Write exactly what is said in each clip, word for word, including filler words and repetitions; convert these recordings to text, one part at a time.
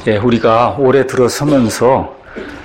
예, 우리가 올해 들어서면서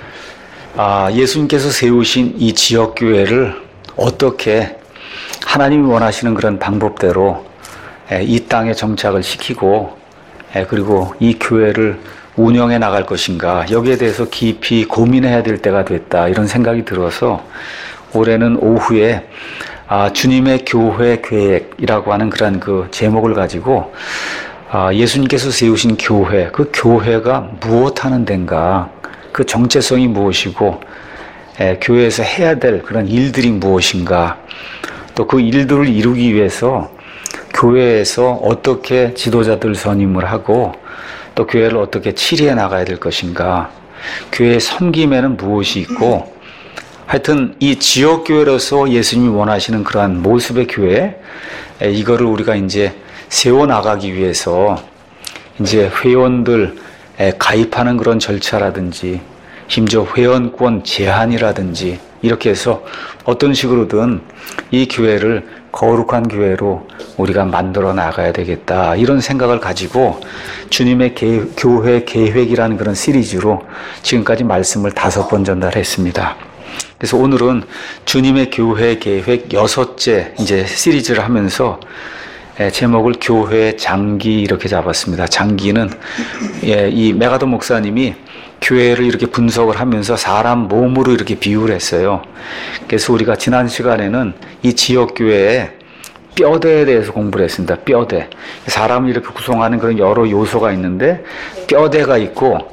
아, 예수님께서 세우신 이 지역교회를 어떻게 하나님이 원하시는 그런 방법대로 예, 이 땅에 정착을 시키고 예, 그리고 이 교회를 운영해 나갈 것인가, 여기에 대해서 깊이 고민해야 될 때가 됐다, 이런 생각이 들어서 올해는 오후에 아, 주님의 교회 계획이라고 하는 그런 그 제목을 가지고 아, 예수님께서 세우신 교회, 그 교회가 무엇 하는 데인가, 그 정체성이 무엇이고 에, 교회에서 해야 될 그런 일들이 무엇인가, 또 그 일들을 이루기 위해서 교회에서 어떻게 지도자들 선임을 하고 또 교회를 어떻게 치리해 나가야 될 것인가, 교회의 섬김에는 무엇이 있고, 하여튼 이 지역교회로서 예수님이 원하시는 그러한 모습의 교회, 에, 이거를 우리가 이제 세워나가기 위해서 이제 회원들 가입하는 그런 절차라든지 심지어 회원권 제한이라든지 이렇게 해서 어떤 식으로든 이 교회를 거룩한 교회로 우리가 만들어 나가야 되겠다, 이런 생각을 가지고 주님의 개, 교회 계획이라는 그런 시리즈로 지금까지 말씀을 다섯 번 전달했습니다. 그래서 오늘은 주님의 교회 계획 여섯째 이제 시리즈를 하면서 예, 제목을 교회 장기 이렇게 잡았습니다. 장기는 예, 이 메가더 목사님이 교회를 이렇게 분석을 하면서 사람 몸으로 이렇게 비유를 했어요. 그래서 우리가 지난 시간에는 이 지역교회의 뼈대에 대해서 공부를 했습니다. 뼈대. 사람을 이렇게 구성하는 그런 여러 요소가 있는데 뼈대가 있고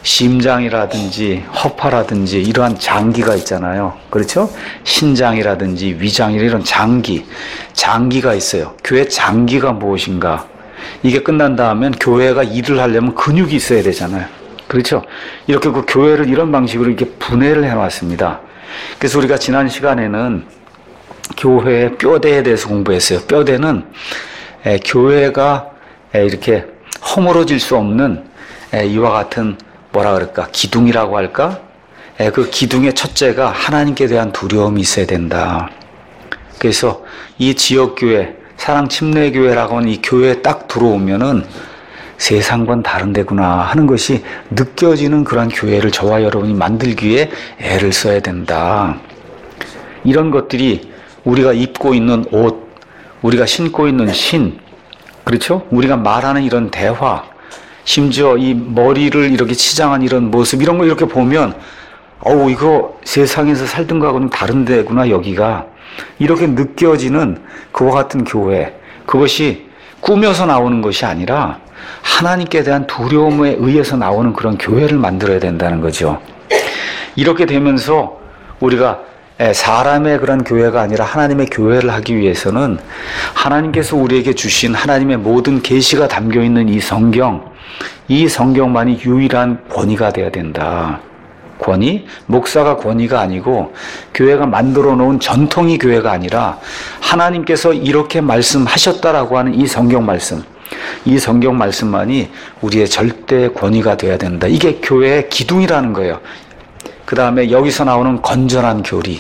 심장이라든지 허파라든지 이러한 장기가 있잖아요. 그렇죠? 신장이라든지 위장이라든지 이런 장기, 장기가 있어요. 교회 장기가 무엇인가? 이게 끝난 다음엔 교회가 일을 하려면 근육이 있어야 되잖아요. 그렇죠? 이렇게 그 교회를 이런 방식으로 이렇게 분해를 해놨습니다. 그래서 우리가 지난 시간에는 교회의 뼈대에 대해서 공부했어요. 뼈대는 에, 교회가 에, 이렇게 허물어질 수 없는 에, 이와 같은 뭐라 그럴까? 기둥이라고 할까? 예, 그 기둥의 첫째가 하나님께 대한 두려움이 있어야 된다. 그래서 이 지역교회, 사랑침례교회라고 하는 이 교회에 딱 들어오면은 세상과는 다른 데구나 하는 것이 느껴지는 그런 교회를 저와 여러분이 만들기 위해 애를 써야 된다. 이런 것들이 우리가 입고 있는 옷, 우리가 신고 있는 신, 그렇죠? 우리가 말하는 이런 대화, 심지어 이 머리를 이렇게 치장한 이런 모습, 이런 거 이렇게 보면 어우, 이거 세상에서 살던 거하고는 다른 데구나, 여기가. 이렇게 느껴지는 그와 같은 교회, 그것이 꾸며서 나오는 것이 아니라 하나님께 대한 두려움에 의해서 나오는 그런 교회를 만들어야 된다는 거죠. 이렇게 되면서 우리가 사람의 그런 교회가 아니라 하나님의 교회를 하기 위해서는 하나님께서 우리에게 주신 하나님의 모든 계시가 담겨있는 이 성경, 이 성경만이 유일한 권위가 되어야 된다. 권위? 목사가 권위가 아니고 교회가 만들어 놓은 전통이 교회가 아니라 하나님께서 이렇게 말씀하셨다라고 하는 이 성경 말씀, 이 성경 말씀만이 우리의 절대 권위가 되어야 된다. 이게 교회의 기둥이라는 거예요. 그 다음에 여기서 나오는 건전한 교리,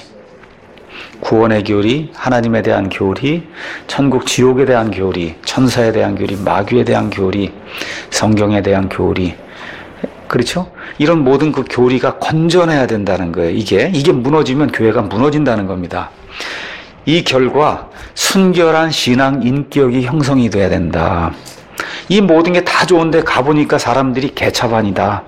구원의 교리, 하나님에 대한 교리, 천국 지옥에 대한 교리, 천사에 대한 교리, 마귀에 대한 교리, 성경에 대한 교리, 그렇죠? 이런 모든 그 교리가 건전해야 된다는 거예요. 이게 이게 무너지면 교회가 무너진다는 겁니다. 이 결과 순결한 신앙 인격이 형성이 돼야 된다. 이 모든 게 다 좋은데 가보니까 사람들이 개차반이다.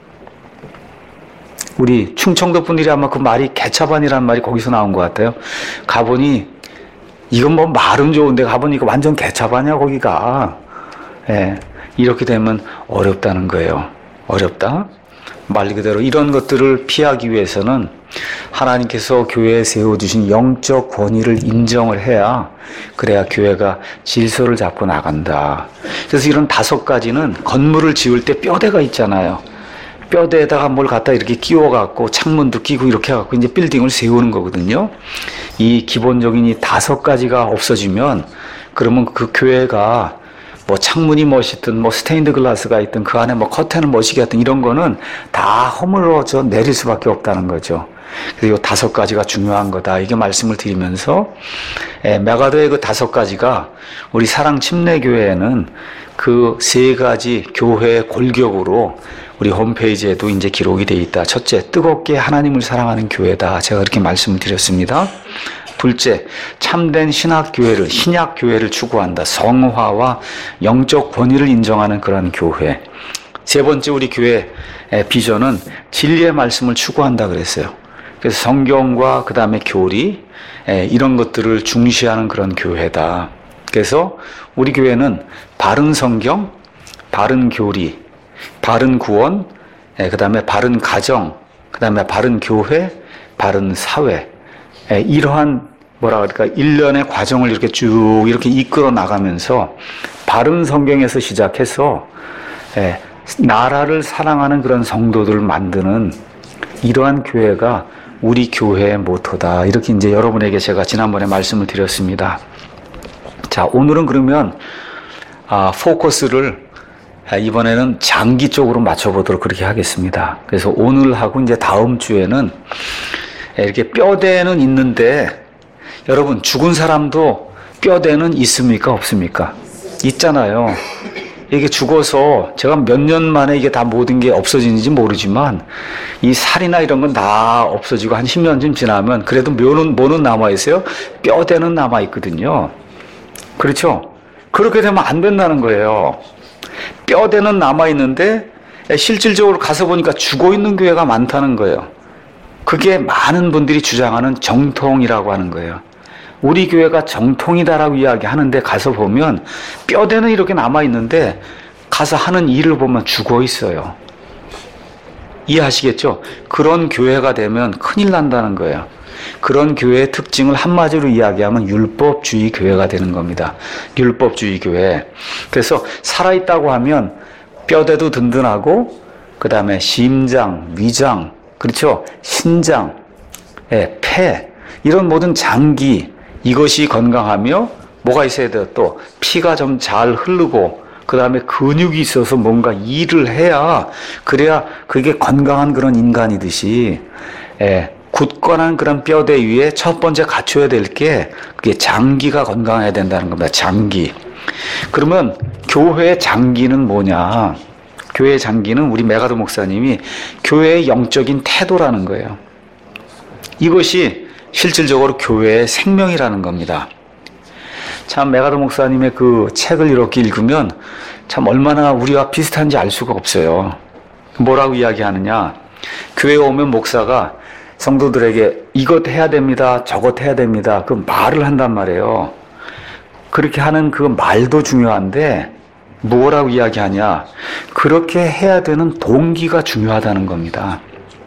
우리 충청도 분들이 아마 그 말이 개차반이라는 말이 거기서 나온 것 같아요. 가보니 이건 뭐 말은 좋은데 가보니까 완전 개차반이야, 거기가. 예, 이렇게 되면 어렵다는 거예요. 어렵다. 말 그대로 이런 것들을 피하기 위해서는 하나님께서 교회에 세워주신 영적 권위를 인정을 해야, 그래야 교회가 질서를 잡고 나간다. 그래서 이런 다섯 가지는 건물을 지을 때 뼈대가 있잖아요. 뼈대에다가 뭘 갖다 이렇게 끼워갖고 창문도 끼고 이렇게 해갖고 이제 빌딩을 세우는 거거든요. 이 기본적인 이 다섯 가지가 없어지면 그러면 그 교회가 뭐 창문이 멋있든 뭐 스테인드 글라스가 있든 그 안에 뭐 커튼을 멋있게 하든 이런 거는 다 허물어져 내릴 수밖에 없다는 거죠. 그래서 이 다섯 가지가 중요한 거다, 이게 말씀을 드리면서 에, 메가더의 그 다섯 가지가 우리 사랑 침례교회에는 그 세 가지 교회의 골격으로 우리 홈페이지에도 이제 기록이 되어 있다. 첫째, 뜨겁게 하나님을 사랑하는 교회다. 제가 그렇게 말씀을 드렸습니다. 둘째, 참된 신학교회를, 신약교회를 추구한다. 성화와 영적 권위를 인정하는 그런 교회. 세 번째, 우리 교회의 비전은 진리의 말씀을 추구한다 그랬어요. 그래서 성경과 그 다음에 교리, 이런 것들을 중시하는 그런 교회다. 그래서 우리 교회는 바른 성경, 바른 교리, 바른 구원, 그 다음에 바른 가정, 그 다음에 바른 교회, 바른 사회, 이러한 뭐라 그럴까 일련의 과정을 이렇게 쭉 이렇게 이끌어 나가면서 바른 성경에서 시작해서 나라를 사랑하는 그런 성도들을 만드는 이러한 교회가 우리 교회의 모토다. 이렇게 이제 여러분에게 제가 지난번에 말씀을 드렸습니다. 자, 오늘은 그러면 아, 포커스를 이번에는 장기 쪽으로 맞춰보도록 그렇게 하겠습니다. 그래서 오늘하고 이제 다음 주에는 이렇게 뼈대는 있는데 여러분 죽은 사람도 뼈대는 있습니까? 없습니까? 있잖아요. 이게 죽어서 제가 몇 년 만에 이게 다 모든 게 없어지는지 모르지만 이 살이나 이런 건 다 없어지고 한 십 년쯤 지나면 그래도 묘는, 뭐는 남아있어요? 뼈대는 남아있거든요. 그렇죠? 그렇게 되면 안 된다는 거예요. 뼈대는 남아있는데 실질적으로 가서 보니까 죽어있는 교회가 많다는 거예요. 그게 많은 분들이 주장하는 정통이라고 하는 거예요. 우리 교회가 정통이다라고 이야기하는데 가서 보면 뼈대는 이렇게 남아있는데 가서 하는 일을 보면 죽어있어요. 이해하시겠죠? 그런 교회가 되면 큰일 난다는 거예요. 그런 교회의 특징을 한마디로 이야기하면 율법주의 교회가 되는 겁니다. 율법주의 교회. 그래서 살아있다고 하면 뼈대도 든든하고 그 다음에 심장, 위장, 그렇죠? 신장, 예, 폐 이런 모든 장기 이것이 건강하며 뭐가 있어야 돼요? 또 피가 좀 잘 흐르고 그 다음에 근육이 있어서 뭔가 일을 해야 그래야 그게 건강한 그런 인간이듯이 예, 굳건한 그런 뼈대 위에 첫 번째 갖춰야 될 게 그게 장기가 건강해야 된다는 겁니다. 장기. 그러면 교회의 장기는 뭐냐? 교회의 장기는 우리 메가도 목사님이 교회의 영적인 태도라는 거예요. 이것이 실질적으로 교회의 생명이라는 겁니다. 참 메가도 목사님의 그 책을 이렇게 읽으면 참 얼마나 우리와 비슷한지 알 수가 없어요. 뭐라고 이야기하느냐? 교회에 오면 목사가 성도들에게 이것 해야 됩니다, 저것 해야 됩니다. 그 말을 한단 말이에요. 그렇게 하는 그 말도 중요한데 뭐라고 이야기하냐? 그렇게 해야 되는 동기가 중요하다는 겁니다.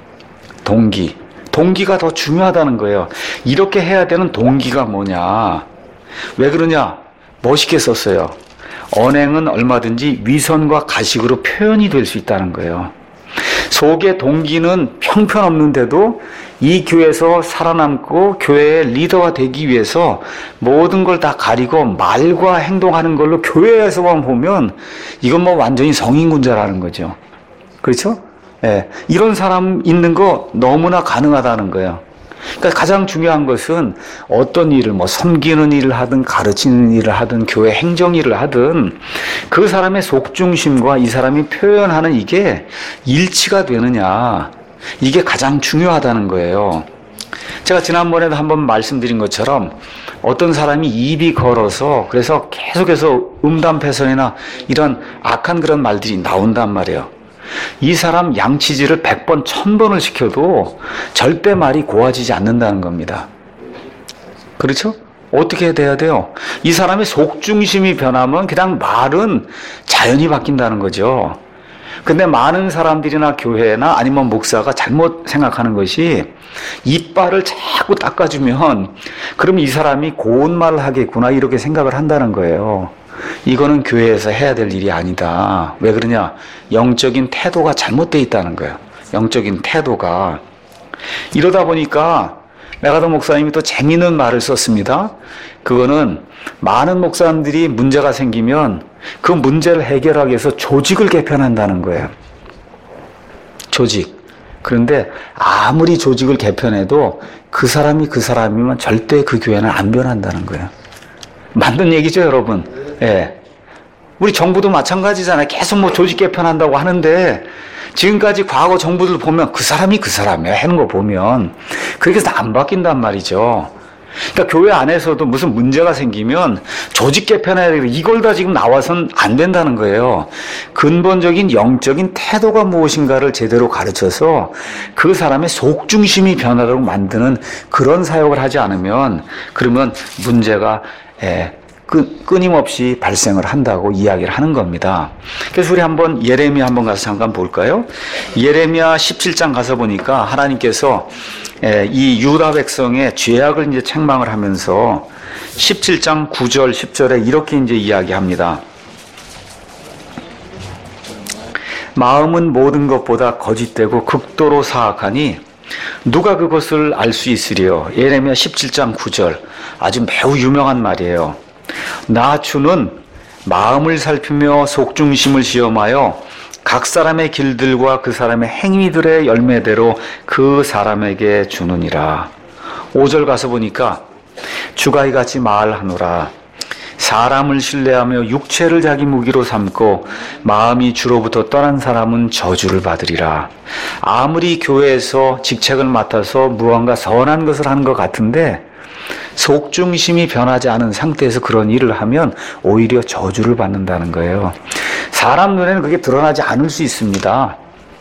동기. 동기가 더 중요하다는 거예요. 이렇게 해야 되는 동기가 뭐냐? 왜 그러냐? 멋있게 썼어요. 언행은 얼마든지 위선과 가식으로 표현이 될 수 있다는 거예요. 속의 동기는 형편없는데도 이 교회에서 살아남고 교회의 리더가 되기 위해서 모든 걸 다 가리고 말과 행동하는 걸로 교회에서만 보면 이건 뭐 완전히 성인군자라는 거죠. 그렇죠? 예, 이런 사람 있는 거 너무나 가능하다는 거예요. 그러니까 가장 중요한 것은 어떤 일을 뭐 섬기는 일을 하든 가르치는 일을 하든 교회 행정 일을 하든 그 사람의 속중심과 이 사람이 표현하는 이게 일치가 되느냐, 이게 가장 중요하다는 거예요. 제가 지난번에도 한번 말씀드린 것처럼 어떤 사람이 입이 걸어서 그래서 계속해서 음담패선이나 이런 악한 그런 말들이 나온단 말이에요. 이 사람 양치질을 백 번, 천 번을 시켜도 절대 말이 고와지지 않는다는 겁니다. 그렇죠? 어떻게 돼야 돼요? 이 사람의 속중심이 변하면 그냥 말은 자연히 바뀐다는 거죠. 근데 많은 사람들이나 교회나 아니면 목사가 잘못 생각하는 것이 이빨을 자꾸 닦아주면 그럼 이 사람이 고운 말을 하겠구나 이렇게 생각을 한다는 거예요. 이거는 교회에서 해야 될 일이 아니다. 왜 그러냐? 영적인 태도가 잘못되어 있다는 거예요. 영적인 태도가. 이러다 보니까 메가도 목사님이 또 재미있는 말을 썼습니다. 그거는 많은 목사님들이 문제가 생기면 그 문제를 해결하기 위해서 조직을 개편한다는 거예요. 조직. 그런데 아무리 조직을 개편해도 그 사람이 그 사람이면 절대 그 교회는 안 변한다는 거예요. 맞는 얘기죠, 여러분? 예. 우리 정부도 마찬가지잖아요. 계속 뭐 조직 개편한다고 하는데 지금까지 과거 정부들 보면 그 사람이 그 사람이야 하는 거 보면 그렇게 해서 안 바뀐단 말이죠. 그러니까 교회 안에서도 무슨 문제가 생기면 조직 개편해야 되고 이걸 다 지금 나와서는 안 된다는 거예요. 근본적인 영적인 태도가 무엇인가를 제대로 가르쳐서 그 사람의 속중심이 변하도록 만드는 그런 사역을 하지 않으면 그러면 문제가 예, 끊임없이 발생을 한다고 이야기를 하는 겁니다. 그래서 우리 한번 예레미야 한번 가서 잠깐 볼까요? 예레미야 십칠 장 가서 보니까 하나님께서 이 유다 백성의 죄악을 이제 책망을 하면서 십칠 장 구 절 십 절에 이렇게 이제 이야기합니다. 마음은 모든 것보다 거짓되고 극도로 사악하니 누가 그것을 알 수 있으리요? 예레미야 십칠 장 구 절 아주 매우 유명한 말이에요. 나 주는 마음을 살피며 속중심을 시험하여 각 사람의 길들과 그 사람의 행위들의 열매대로 그 사람에게 주느니라. 오 절 가서 보니까 주가 이같이 말하노라. 사람을 신뢰하며 육체를 자기 무기로 삼고 마음이 주로부터 떠난 사람은 저주를 받으리라. 아무리 교회에서 직책을 맡아서 무언가 선한 것을 하는 것 같은데 속중심이 변하지 않은 상태에서 그런 일을 하면 오히려 저주를 받는다는 거예요. 사람 눈에는 그게 드러나지 않을 수 있습니다.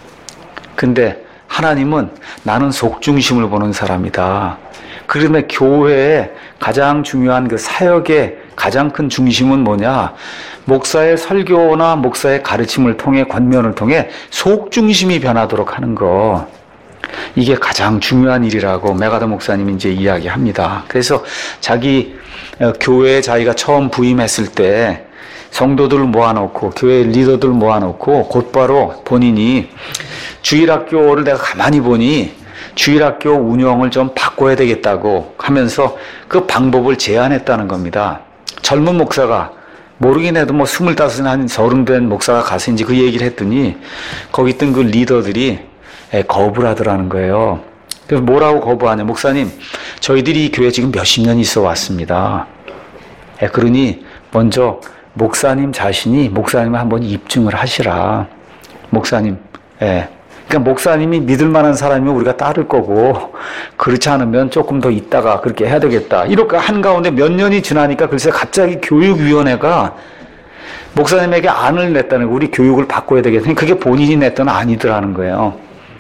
근데 하나님은 나는 속중심을 보는 사람이다. 그러면 교회의 가장 중요한 그 사역의 가장 큰 중심은 뭐냐? 목사의 설교나 목사의 가르침을 통해 권면을 통해 속중심이 변하도록 하는 거. 이게 가장 중요한 일이라고 메가더 목사님이 이제 이야기합니다. 그래서 자기 교회에 자기가 처음 부임했을 때 성도들을 모아놓고 교회 리더들 모아놓고 곧바로 본인이 주일학교를 내가 가만히 보니 주일학교 운영을 좀 바꿔야 되겠다고 하면서 그 방법을 제안했다는 겁니다. 젊은 목사가 모르긴 해도 뭐 스물다섯이나 한 서른 된 목사가 가서 이제 그 얘기를 했더니 거기 있던 그 리더들이 거부를 하더라는 거예요. 그래서 뭐라고 거부하냐? 목사님, 저희들이 이 교회 지금 몇십 년 있어 왔습니다. 그러니 먼저 목사님 자신이 목사님을 한번 입증을 하시라. 목사님, 예. 그러니까 목사님이 믿을 만한 사람이면 우리가 따를 거고 그렇지 않으면 조금 더 있다가 그렇게 해야 되겠다. 이렇게 한가운데 몇 년이 지나니까 글쎄 갑자기 교육위원회가 목사님에게 안을 냈다는 거예요. 우리 교육을 바꿔야 되겠다. 그게 본인이 냈던 아니더라는 거예요.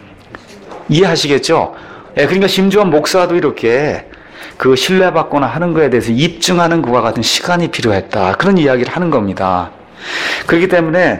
이해하시겠죠? 예, 그러니까 심지어 목사도 이렇게 그 신뢰받거나 하는 거에 대해서 입증하는 그와 같은 시간이 필요했다. 그런 이야기를 하는 겁니다. 그렇기 때문에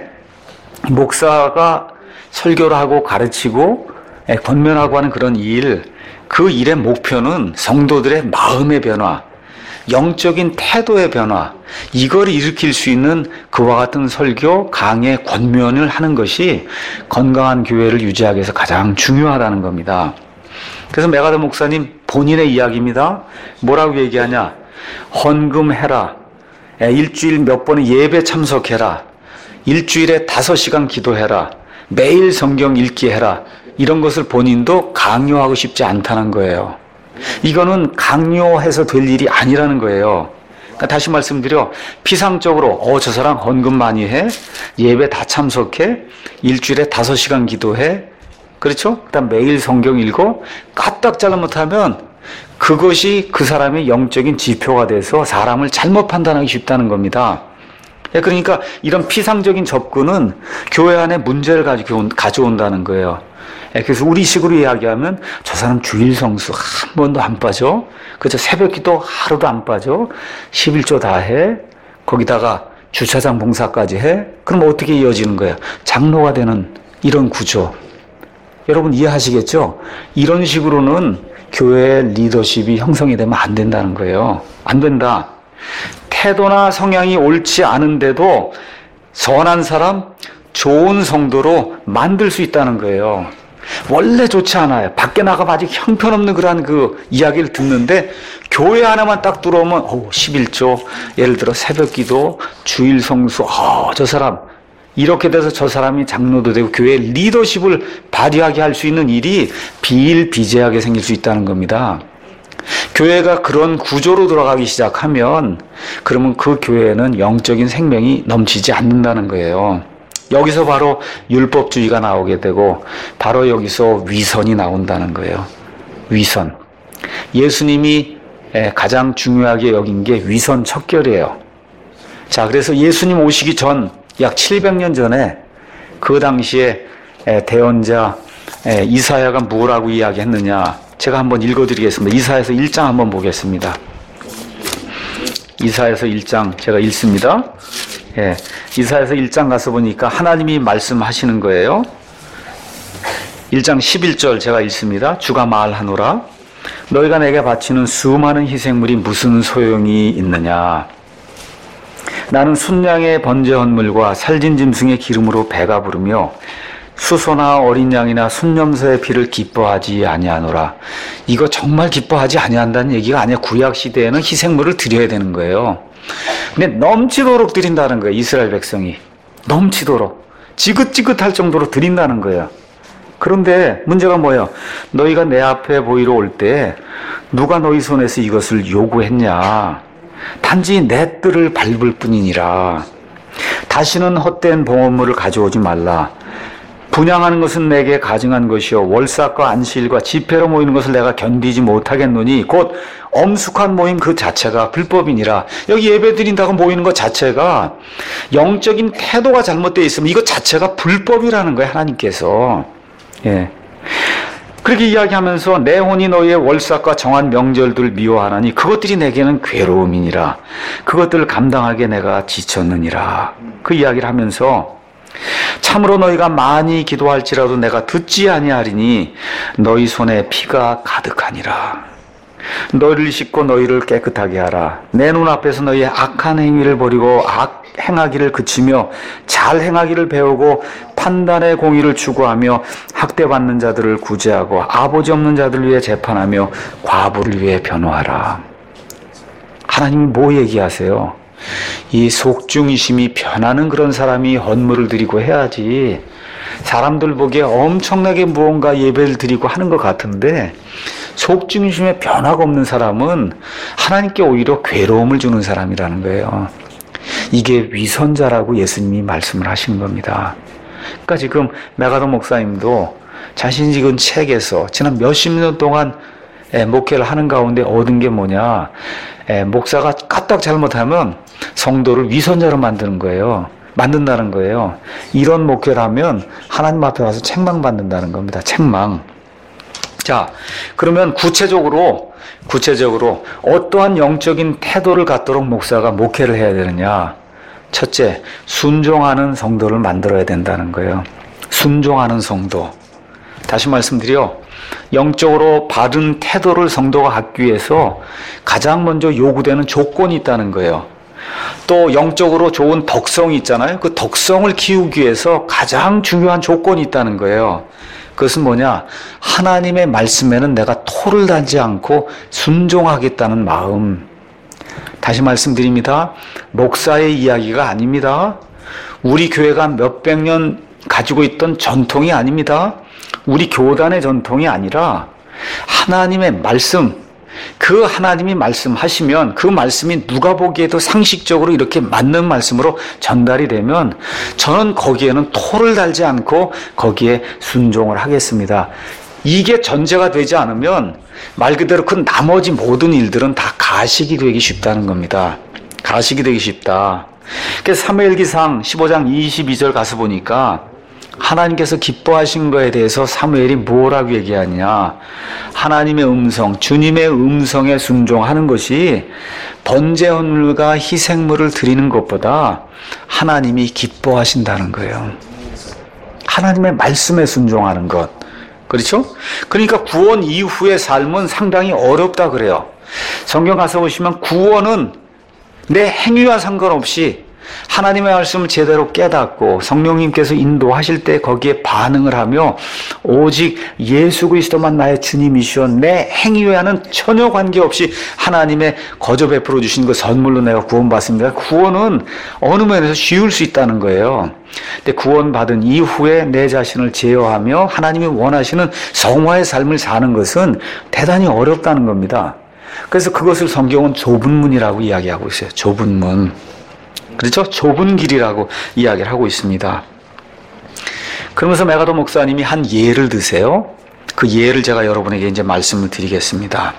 목사가 설교를 하고 가르치고 권면하고 하는 그런 일, 그 일의 목표는 성도들의 마음의 변화, 영적인 태도의 변화, 이걸 일으킬 수 있는 그와 같은 설교, 강의, 권면을 하는 것이 건강한 교회를 유지하기 위해서 가장 중요하다는 겁니다. 그래서 메가더 목사님 본인의 이야기입니다. 뭐라고 얘기하냐? 헌금해라. 일주일 몇 번의 예배 참석해라. 일주일에 다섯 시간 기도해라. 매일 성경 읽기 해라. 이런 것을 본인도 강요하고 싶지 않다는 거예요. 이거는 강요해서 될 일이 아니라는 거예요. 그러니까 다시 말씀드려, 피상적으로 어, 저 사람 헌금 많이 해, 예배 다 참석해, 일주일에 다섯 시간 기도해, 그렇죠? 그다음 매일 성경 읽어, 까딱 잘못하면 그것이 그 사람의 영적인 지표가 돼서 사람을 잘못 판단하기 쉽다는 겁니다. 그러니까 이런 피상적인 접근은 교회 안에 문제를 가지고 가져온다는 거예요. 그래서 우리식으로 이야기하면 저 사람 주일 성수 한 번도 안 빠져, 그저 새벽 기도 하루도 안 빠져, 십일조 다 해, 거기다가 주차장 봉사까지 해. 그럼 어떻게 이어지는 거예요? 장로가 되는 이런 구조. 여러분 이해하시겠죠? 이런 식으로는 교회의 리더십이 형성이 되면 안 된다는 거예요. 안 된다. 태도나 성향이 옳지 않은데도 선한 사람, 좋은 성도로 만들 수 있다는 거예요. 원래 좋지 않아요. 밖에 나가면 아직 형편없는 그런 그 이야기를 듣는데 교회 하나만 딱 들어오면 오, 십일조, 예를 들어 새벽 기도, 주일 성수, 어, 저 사람 이렇게 돼서 저 사람이 장로도 되고 교회 리더십을 발휘하게 할 수 있는 일이 비일비재하게 생길 수 있다는 겁니다. 교회가 그런 구조로 돌아가기 시작하면 그러면 그 교회는 영적인 생명이 넘치지 않는다는 거예요. 여기서 바로 율법주의가 나오게 되고 바로 여기서 위선이 나온다는 거예요. 위선. 예수님이 가장 중요하게 여긴 게 위선 척결이에요. 자, 그래서 예수님 오시기 전 약 칠백 년 전에 그 당시에 대언자 이사야가 뭐라고 이야기했느냐, 제가 한번 읽어드리겠습니다. 이사야서 일 장 한번 보겠습니다. 이사야서 일 장 제가 읽습니다. 예, 이사야서 일 장 가서 보니까 하나님이 말씀하시는 거예요. 일 장 십일 절 제가 읽습니다. 주가 말하노라. 너희가 내게 바치는 수많은 희생물이 무슨 소용이 있느냐. 나는 순양의 번제 헌물과 살진 짐승의 기름으로 배가 부르며 수소나 어린 양이나 순염소의 피를 기뻐하지 아니하노라. 이거 정말 기뻐하지 아니한다는 얘기가 아니야. 구약 시대에는 희생물을 드려야 되는 거예요. 근데 넘치도록 드린다는 거예요. 이스라엘 백성이 넘치도록 지긋지긋할 정도로 드린다는 거예요. 그런데 문제가 뭐예요? 너희가 내 앞에 보이러 올 때 누가 너희 손에서 이것을 요구했냐? 단지 내 뜰을 밟을 뿐이니라. 다시는 헛된 봉헌물을 가져오지 말라. 분양하는 것은 내게 가증한 것이요 월삭과 안식일과 집회로 모이는 것을 내가 견디지 못하겠노니 곧 엄숙한 모임 그 자체가 불법이니라. 여기 예배 드린다고 모이는 것 자체가 영적인 태도가 잘못되어 있으면 이것 자체가 불법이라는 거예요. 하나님께서. 예. 그렇게 이야기하면서 내 혼이 너희의 월삭과 정한 명절들을 미워하나니 그것들이 내게는 괴로움이니라. 그것들을 감당하게 내가 지쳤느니라. 그 이야기를 하면서 참으로 너희가 많이 기도할지라도 내가 듣지 아니하리니 너희 손에 피가 가득하니라. 너희를 씻고 너희를 깨끗하게 하라. 내 눈앞에서 너희의 악한 행위를 버리고 악 행하기를 그치며 잘 행하기를 배우고 판단의 공의를 추구하며 학대받는 자들을 구제하고 아버지 없는 자들을 위해 재판하며 과부를 위해 변호하라. 하나님이 뭐 얘기하세요? 이 속중이심이 변하는 그런 사람이 헌물을 드리고 해야지. 사람들 보기에 엄청나게 무언가 예배를 드리고 하는 것 같은데 속중심에 변화가 없는 사람은 하나님께 오히려 괴로움을 주는 사람이라는 거예요. 이게 위선자라고 예수님이 말씀을 하시는 겁니다. 그러니까 지금 메가더 목사님도 자신이 지금 책에서 지난 몇십 년 동안 목회를 하는 가운데 얻은 게 뭐냐, 목사가 까딱 잘못하면 성도를 위선자로 만드는 거예요. 만든다는 거예요. 이런 목회를 하면 하나님 앞에 와서 책망받는다는 겁니다. 책망. 자, 그러면 구체적으로 구체적으로 어떠한 영적인 태도를 갖도록 목사가 목회를 해야 되느냐? 첫째, 순종하는 성도를 만들어야 된다는 거예요. 순종하는 성도. 다시 말씀드려, 영적으로 바른 태도를 성도가 갖기 위해서 가장 먼저 요구되는 조건이 있다는 거예요. 또 영적으로 좋은 덕성이 있잖아요. 그 덕성을 키우기 위해서 가장 중요한 조건이 있다는 거예요. 그것은 뭐냐? 하나님의 말씀에는 내가 토를 달지 않고 순종하겠다는 마음. 다시 말씀드립니다. 목사의 이야기가 아닙니다. 우리 교회가 몇백 년 가지고 있던 전통이 아닙니다. 우리 교단의 전통이 아니라 하나님의 말씀, 그 하나님이 말씀하시면 그 말씀이 누가 보기에도 상식적으로 이렇게 맞는 말씀으로 전달이 되면 저는 거기에는 토를 달지 않고 거기에 순종을 하겠습니다. 이게 전제가 되지 않으면 말 그대로 그 나머지 모든 일들은 다 가식이 되기 쉽다는 겁니다. 가식이 되기 쉽다. 그래서 사무엘기상 십오 장 이십이 절 가서 보니까 하나님께서 기뻐하신 거에 대해서 사무엘이 뭐라고 얘기하냐? 하나님의 음성, 주님의 음성에 순종하는 것이 번제 헌물과 희생물을 드리는 것보다 하나님이 기뻐하신다는 거예요. 하나님의 말씀에 순종하는 것. 그렇죠? 그러니까 구원 이후의 삶은 상당히 어렵다 그래요. 성경 가서 보시면 구원은 내 행위와 상관없이 하나님의 말씀을 제대로 깨닫고 성령님께서 인도하실 때 거기에 반응을 하며 오직 예수 그리스도만 나의 주님이시오, 내 행위와는 전혀 관계없이 하나님의 거저 베풀어 주신 그 선물로 내가 구원받습니다. 구원은 어느 면에서 쉬울 수 있다는 거예요. 근데 구원받은 이후에 내 자신을 제어하며 하나님이 원하시는 성화의 삶을 사는 것은 대단히 어렵다는 겁니다. 그래서 그것을 성경은 좁은 문이라고 이야기하고 있어요. 좁은 문. 그렇죠? 좁은 길이라고 이야기를 하고 있습니다. 그러면서 메가더 목사님이 한 예를 드세요. 그 예를 제가 여러분에게 이제 말씀을 드리겠습니다.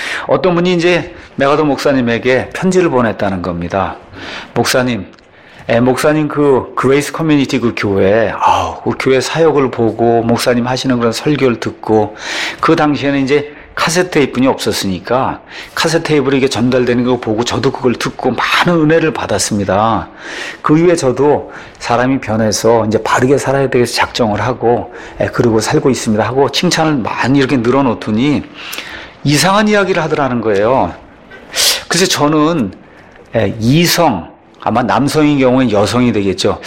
어떤 분이 이제 메가더 목사님에게 편지를 보냈다는 겁니다. 목사님, 에, 목사님 그 그레이스 커뮤니티 그 교회, 아우, 그 교회 사역을 보고 목사님 하시는 그런 설교를 듣고 그 당시에는 이제 카세트 테이프는 없었으니까 카세트 테이프로 이게 전달되는 거 보고 저도 그걸 듣고 많은 은혜를 받았습니다. 그 이후에 저도 사람이 변해서 이제 바르게 살아야 되겠어 작정을 하고 에, 그러고 살고 있습니다 하고 칭찬을 많이 이렇게 늘어놓더니 이상한 이야기를 하더라는 거예요. 그래서 저는 에, 이성, 아마 남성인 경우엔 여성이 되겠죠.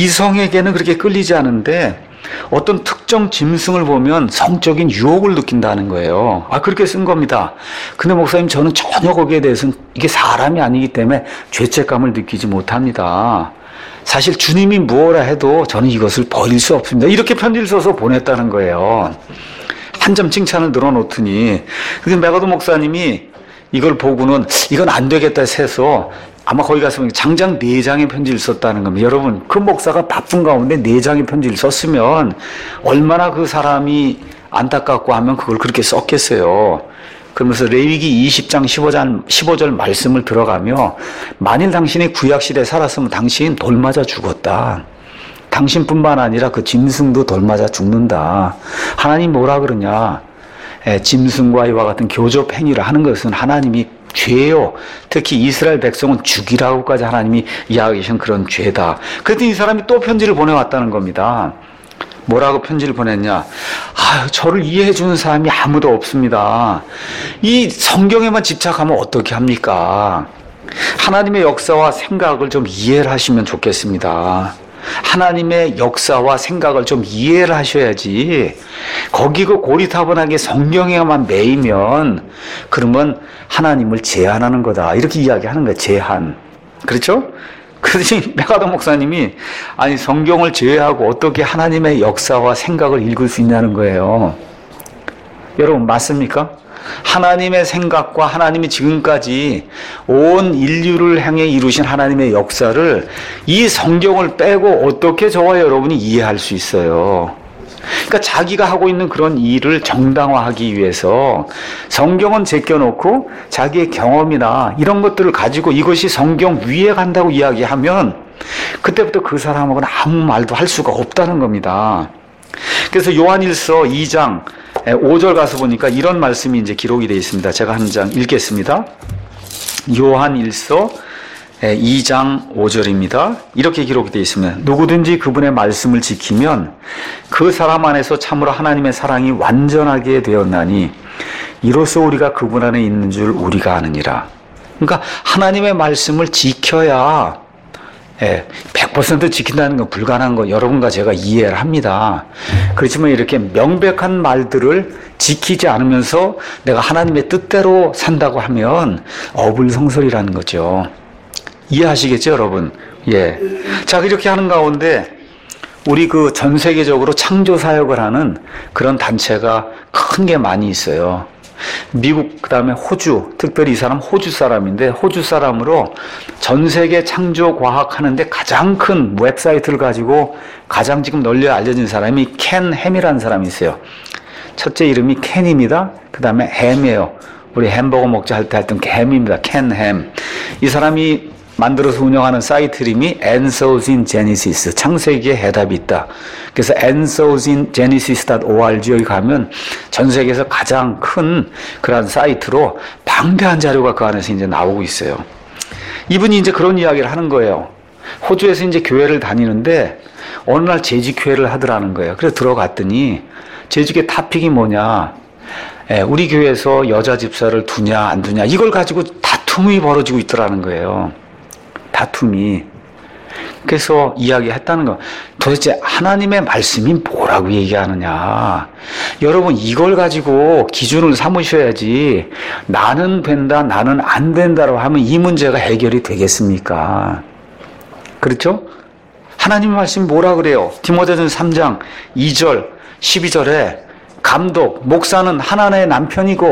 이성에게는 그렇게 끌리지 않은데 어떤 특정 짐승을 보면 성적인 유혹을 느낀다는 거예요. 아, 그렇게 쓴 겁니다. 근데 목사님, 저는 전혀 거기에 대해서는 이게 사람이 아니기 때문에 죄책감을 느끼지 못합니다. 사실 주님이 무엇라 해도 저는 이것을 버릴 수 없습니다. 이렇게 편지를 써서 보냈다는 거예요. 한 점 칭찬을 늘어놓더니, 근데 메가더 목사님이 이걸 보고는 이건 안 되겠다 해서 아마 거기 가서 장장 네 장의 편지를 썼다는 겁니다. 여러분, 그 목사가 바쁜 가운데 네 장의 편지를 썼으면 얼마나 그 사람이 안타깝고 하면 그걸 그렇게 썼겠어요. 그러면서 레위기 이십 장 십오 절, 십오 절 말씀을 들어가며 만일 당신이 구약시대에 살았으면 당신 돌 맞아 죽었다. 당신뿐만 아니라 그 짐승도 돌 맞아 죽는다. 하나님 뭐라 그러냐. 에, 짐승과 이와 같은 교접 행위를 하는 것은 하나님이 죄요. 특히 이스라엘 백성은 죽이라고까지 하나님이 이야기하신 그런 죄다. 그랬더니 이 사람이 또 편지를 보내왔다는 겁니다. 뭐라고 편지를 보냈냐. 아유, 저를 이해해 주는 사람이 아무도 없습니다. 이 성경에만 집착하면 어떻게 합니까? 하나님의 역사와 생각을 좀 이해를 하시면 좋겠습니다. 하나님의 역사와 생각을 좀 이해를 하셔야지 거기 그 고리타분하게 성경에만 매이면 그러면 하나님을 제한하는 거다 이렇게 이야기하는 거예요. 제한. 그렇죠? 그러니 메가더 목사님이 아니 성경을 제외하고 어떻게 하나님의 역사와 생각을 읽을 수 있냐는 거예요. 여러분 맞습니까? 하나님의 생각과 하나님이 지금까지 온 인류를 향해 이루신 하나님의 역사를 이 성경을 빼고 어떻게 저와 여러분이 이해할 수 있어요? 그러니까 자기가 하고 있는 그런 일을 정당화하기 위해서 성경은 제껴놓고 자기의 경험이나 이런 것들을 가지고 이것이 성경 위에 간다고 이야기하면 그때부터 그 사람하고는 아무 말도 할 수가 없다는 겁니다. 그래서 요한일서 이 장 오 절 가서 보니까 이런 말씀이 이제 기록이 되어 있습니다. 제가 한 장 읽겠습니다. 요한일서 이 장 오 절입니다. 이렇게 기록이 되어 있습니다. 누구든지 그분의 말씀을 지키면 그 사람 안에서 참으로 하나님의 사랑이 완전하게 되었나니 이로써 우리가 그분 안에 있는 줄 우리가 아느니라. 그러니까 하나님의 말씀을 지켜야 예, 백 퍼센트 지킨다는 건 불가능한 거 여러분과 제가 이해를 합니다. 그렇지만 이렇게 명백한 말들을 지키지 않으면서 내가 하나님의 뜻대로 산다고 하면 어불성설이라는 거죠. 이해하시겠죠, 여러분? 예. 자, 이렇게 하는 가운데 우리 그 전 세계적으로 창조 사역을 하는 그런 단체가 큰 게 많이 있어요. 미국, 그 다음에 호주, 특별히 이 사람 호주 사람인데 호주 사람으로 전 세계 창조 과학 하는데 가장 큰 웹사이트를 가지고 가장 지금 널리 알려진 사람이 켄 햄이라는 사람이 있어요. 첫째 이름이 켄입니다. 그 다음에 햄이에요. 우리 햄버거 먹자 할 때 했던 햄입니다. 켄 햄. 이 사람이 만들어서 운영하는 사이트 이름이 Answers in Genesis, 창세기에 해답이 있다. 그래서 answers in genesis 닷 오알지 여기 가면 전 세계에서 가장 큰 그런 사이트로 방대한 자료가 그 안에서 이제 나오고 있어요. 이분이 이제 그런 이야기를 하는 거예요. 호주에서 이제 교회를 다니는데 어느 날 재직회를 하더라는 거예요. 그래서 들어갔더니 재직의 토픽이 뭐냐? 예, 우리 교회에서 여자 집사를 두냐 안 두냐 이걸 가지고 다툼이 벌어지고 있더라는 거예요. 다툼이. 그래서 이야기했다는 거. 도대체 하나님의 말씀이 뭐라고 얘기하느냐. 여러분 이걸 가지고 기준을 삼으셔야지 나는 된다 나는 안 된다라고 하면 이 문제가 해결이 되겠습니까? 그렇죠? 하나님의 말씀이 뭐라 그래요? 디모데전서 삼 장 이 절 십이 절에 감독, 목사는 하나님의 남편이고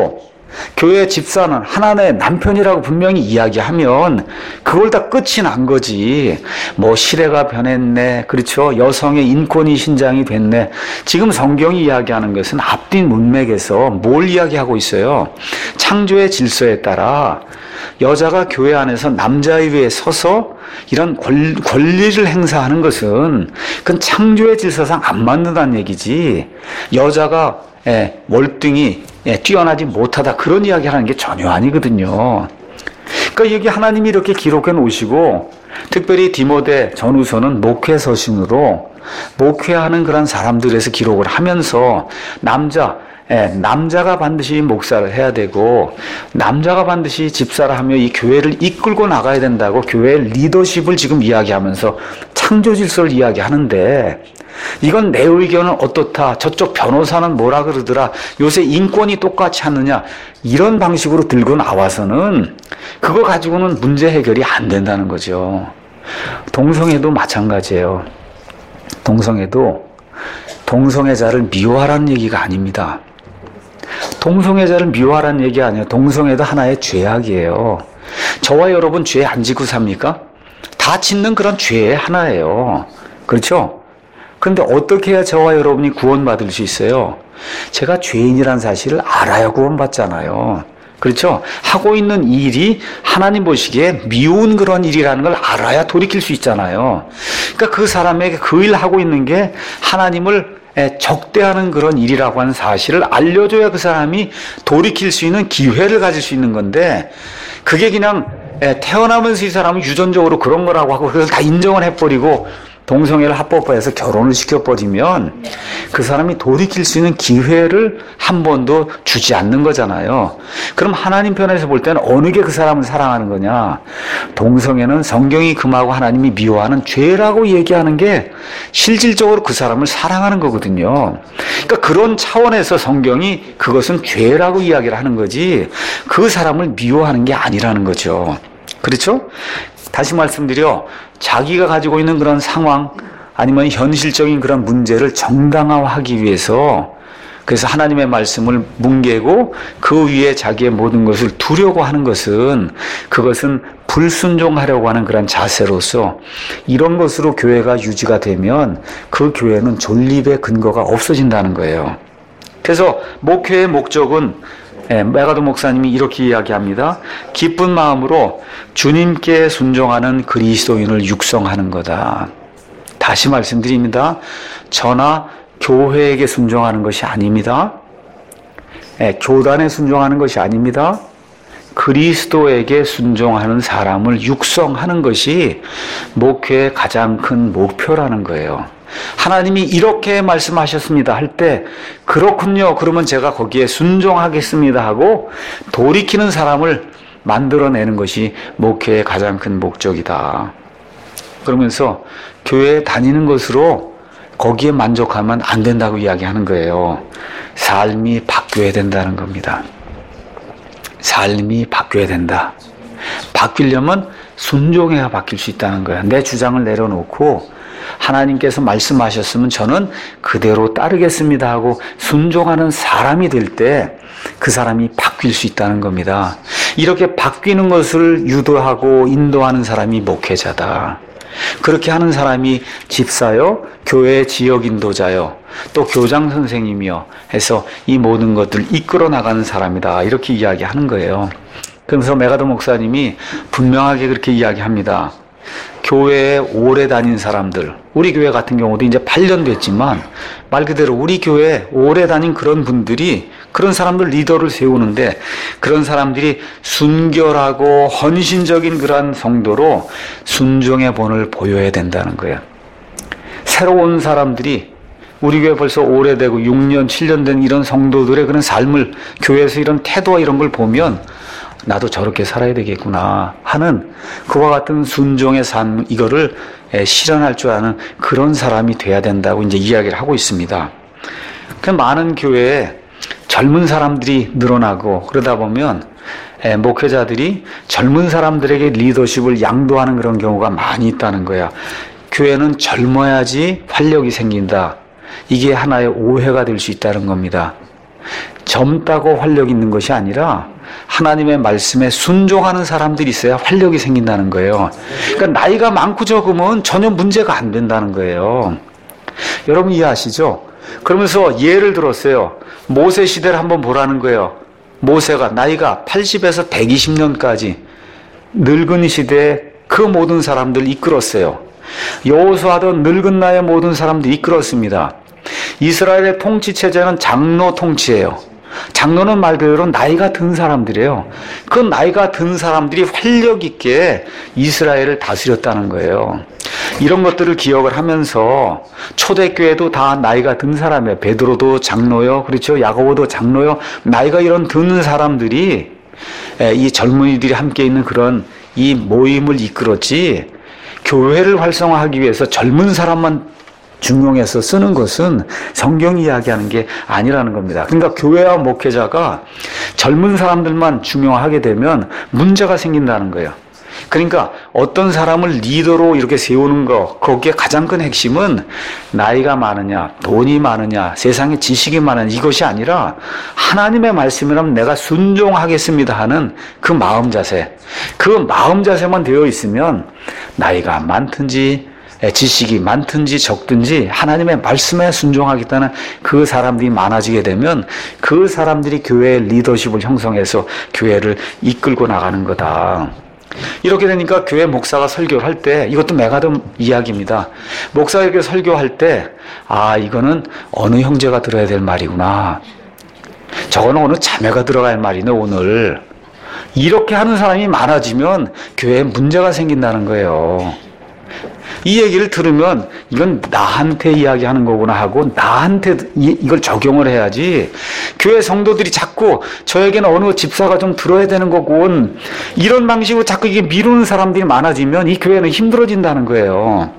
교회 집사는 하나님의 남편이라고 분명히 이야기하면 그걸 다 끝이 난 거지. 뭐 시대가 변했네. 그렇죠. 여성의 인권이 신장이 됐네. 지금 성경이 이야기하는 것은 앞뒤 문맥에서 뭘 이야기하고 있어요? 창조의 질서에 따라 여자가 교회 안에서 남자의 위에 서서 이런 권리를 행사하는 것은 그건 창조의 질서상 안 맞는다는 얘기지. 여자가 예, 월등히 예, 뛰어나지 못하다 그런 이야기 하는 게 전혀 아니거든요. 그러니까 여기 하나님이 이렇게 기록해 놓으시고 특별히 디모데 전후서는 목회 서신으로 목회하는 그런 사람들에서 기록을 하면서 남자 예, 남자가 반드시 목사를 해야 되고 남자가 반드시 집사를 하며 이 교회를 이끌고 나가야 된다고 교회의 리더십을 지금 이야기하면서 창조 질서를 이야기하는데 이건 내 의견은 어떻다. 저쪽 변호사는 뭐라 그러더라. 요새 인권이 똑같이 하느냐. 이런 방식으로 들고 나와서는 그거 가지고는 문제 해결이 안 된다는 거죠. 동성애도 마찬가지예요. 동성애도 동성애자를 미워하라는 얘기가 아닙니다. 동성애자를 미워하라는 얘기 아니에요. 동성애도 하나의 죄악이에요. 저와 여러분 죄 안 짓고 삽니까? 다 짓는 그런 죄의 하나예요. 그렇죠? 그런데 어떻게 해야 저와 여러분이 구원받을 수 있어요? 제가 죄인이라는 사실을 알아야 구원받잖아요. 그렇죠? 하고 있는 일이 하나님 보시기에 미운 그런 일이라는 걸 알아야 돌이킬 수 있잖아요. 그러니까 그 사람에게 그 일 하고 있는 게 하나님을 적대하는 그런 일이라고 하는 사실을 알려줘야 그 사람이 돌이킬 수 있는 기회를 가질 수 있는 건데 그게 그냥 태어나면서 이 사람은 유전적으로 그런 거라고 하고 그걸 다 인정을 해버리고 동성애를 합법화해서 결혼을 시켜버리면 그 사람이 돌이킬 수 있는 기회를 한 번도 주지 않는 거잖아요. 그럼 하나님 편에서 볼 때는 어느 게 그 사람을 사랑하는 거냐? 동성애는 성경이 금하고 하나님이 미워하는 죄라고 얘기하는 게 실질적으로 그 사람을 사랑하는 거거든요. 그러니까 그런 차원에서 성경이 그것은 죄라고 이야기를 하는 거지 그 사람을 미워하는 게 아니라는 거죠. 그렇죠? 다시 말씀드려 자기가 가지고 있는 그런 상황 아니면 현실적인 그런 문제를 정당화하기 위해서 그래서 하나님의 말씀을 뭉개고 그 위에 자기의 모든 것을 두려고 하는 것은 그것은 불순종하려고 하는 그런 자세로서 이런 것으로 교회가 유지가 되면 그 교회는 존립의 근거가 없어진다는 거예요. 그래서 목회의 목적은 예, 메가도 목사님이 이렇게 이야기합니다. 기쁜 마음으로 주님께 순종하는 그리스도인을 육성하는 거다. 다시 말씀드립니다. 저나 교회에게 순종하는 것이 아닙니다. 예, 교단에 순종하는 것이 아닙니다. 그리스도에게 순종하는 사람을 육성하는 것이 목회의 가장 큰 목표라는 거예요. 하나님이 이렇게 말씀하셨습니다 할 때 그렇군요. 그러면 제가 거기에 순종하겠습니다 하고 돌이키는 사람을 만들어내는 것이 목회의 가장 큰 목적이다. 그러면서 교회에 다니는 것으로 거기에 만족하면 안 된다고 이야기하는 거예요. 삶이 바뀌어야 된다는 겁니다. 삶이 바뀌어야 된다. 바뀌려면 순종해야 바뀔 수 있다는 거야. 내 주장을 내려놓고 하나님께서 말씀하셨으면 저는 그대로 따르겠습니다 하고 순종하는 사람이 될 때 그 사람이 바뀔 수 있다는 겁니다. 이렇게 바뀌는 것을 유도하고 인도하는 사람이 목회자다. 그렇게 하는 사람이 집사요, 교회 지역 인도자요, 또 교장 선생님이요 해서 이 모든 것들을 이끌어 나가는 사람이다. 이렇게 이야기하는 거예요. 그러면서 메가도 목사님이 분명하게 그렇게 이야기합니다. 교회에 오래 다닌 사람들, 우리 교회 같은 경우도 이제 팔 년 됐지만 말 그대로 우리 교회에 오래 다닌 그런 분들이 그런 사람들 리더를 세우는데 그런 사람들이 순결하고 헌신적인 그러한 성도로 순종의 본을 보여야 된다는 거예요. 새로운 사람들이 우리 교회 벌써 오래되고 육 년, 칠 년 된 이런 성도들의 그런 삶을 교회에서 이런 태도와 이런 걸 보면 나도 저렇게 살아야 되겠구나 하는 그와 같은 순종의 삶 이거를 실현할 줄 아는 그런 사람이 돼야 된다고 이제 이야기를 하고 있습니다. 그 많은 교회에 젊은 사람들이 늘어나고 그러다 보면 목회자들이 젊은 사람들에게 리더십을 양도하는 그런 경우가 많이 있다는 거야. 교회는 젊어야지 활력이 생긴다. 이게 하나의 오해가 될 수 있다는 겁니다. 젊다고 활력 있는 것이 아니라 하나님의 말씀에 순종하는 사람들이 있어야 활력이 생긴다는 거예요. 그러니까 나이가 많고 적으면 전혀 문제가 안 된다는 거예요. 여러분 이해하시죠? 그러면서 예를 들었어요. 모세 시대를 한번 보라는 거예요. 모세가 나이가 팔십에서 백이십 년까지 늙은 시대에 그 모든 사람들을 이끌었어요. 여호수아도 늙은 나이의 모든 사람들을 이끌었습니다. 이스라엘의 통치 체제는 장로 통치예요. 장로는 말 그대로 나이가 든 사람들이에요. 그 나이가 든 사람들이 활력 있게 이스라엘을 다스렸다는 거예요. 이런 것들을 기억을 하면서 초대교회도 다 나이가 든 사람이에요. 베드로도 장로요, 그렇죠? 야고보도 장로요. 나이가 이런 든 사람들이 이 젊은이들이 함께 있는 그런 이 모임을 이끌었지, 교회를 활성화하기 위해서 젊은 사람만 중용해서 쓰는 것은 성경이 이야기하는 게 아니라는 겁니다. 그러니까 교회와 목회자가 젊은 사람들만 중용하게 되면 문제가 생긴다는 거예요. 그러니까 어떤 사람을 리더로 이렇게 세우는 거, 거기에 가장 큰 핵심은 나이가 많으냐, 돈이 많으냐, 세상에 지식이 많으냐, 이것이 아니라 하나님의 말씀이라면 내가 순종하겠습니다 하는 그 마음 자세, 그 마음 자세만 되어 있으면 나이가 많든지 지식이 많든지 적든지 하나님의 말씀에 순종하겠다는 그 사람들이 많아지게 되면 그 사람들이 교회의 리더십을 형성해서 교회를 이끌고 나가는 거다. 이렇게 되니까 교회 목사가 설교를 할 때, 이것도 메가덤 이야기입니다. 목사가 이렇게 설교할 때, 아, 이거는 어느 형제가 들어야 될 말이구나. 저거는 어느 자매가 들어갈 말이네, 오늘. 이렇게 하는 사람이 많아지면 교회에 문제가 생긴다는 거예요. 이 얘기를 들으면 이건 나한테 이야기하는 거구나 하고 나한테 이걸 적용을 해야지, 교회 성도들이 자꾸 저에게는 어느 집사가 좀 들어야 되는 거군, 이런 방식으로 자꾸 이게 미루는 사람들이 많아지면 이 교회는 힘들어진다는 거예요.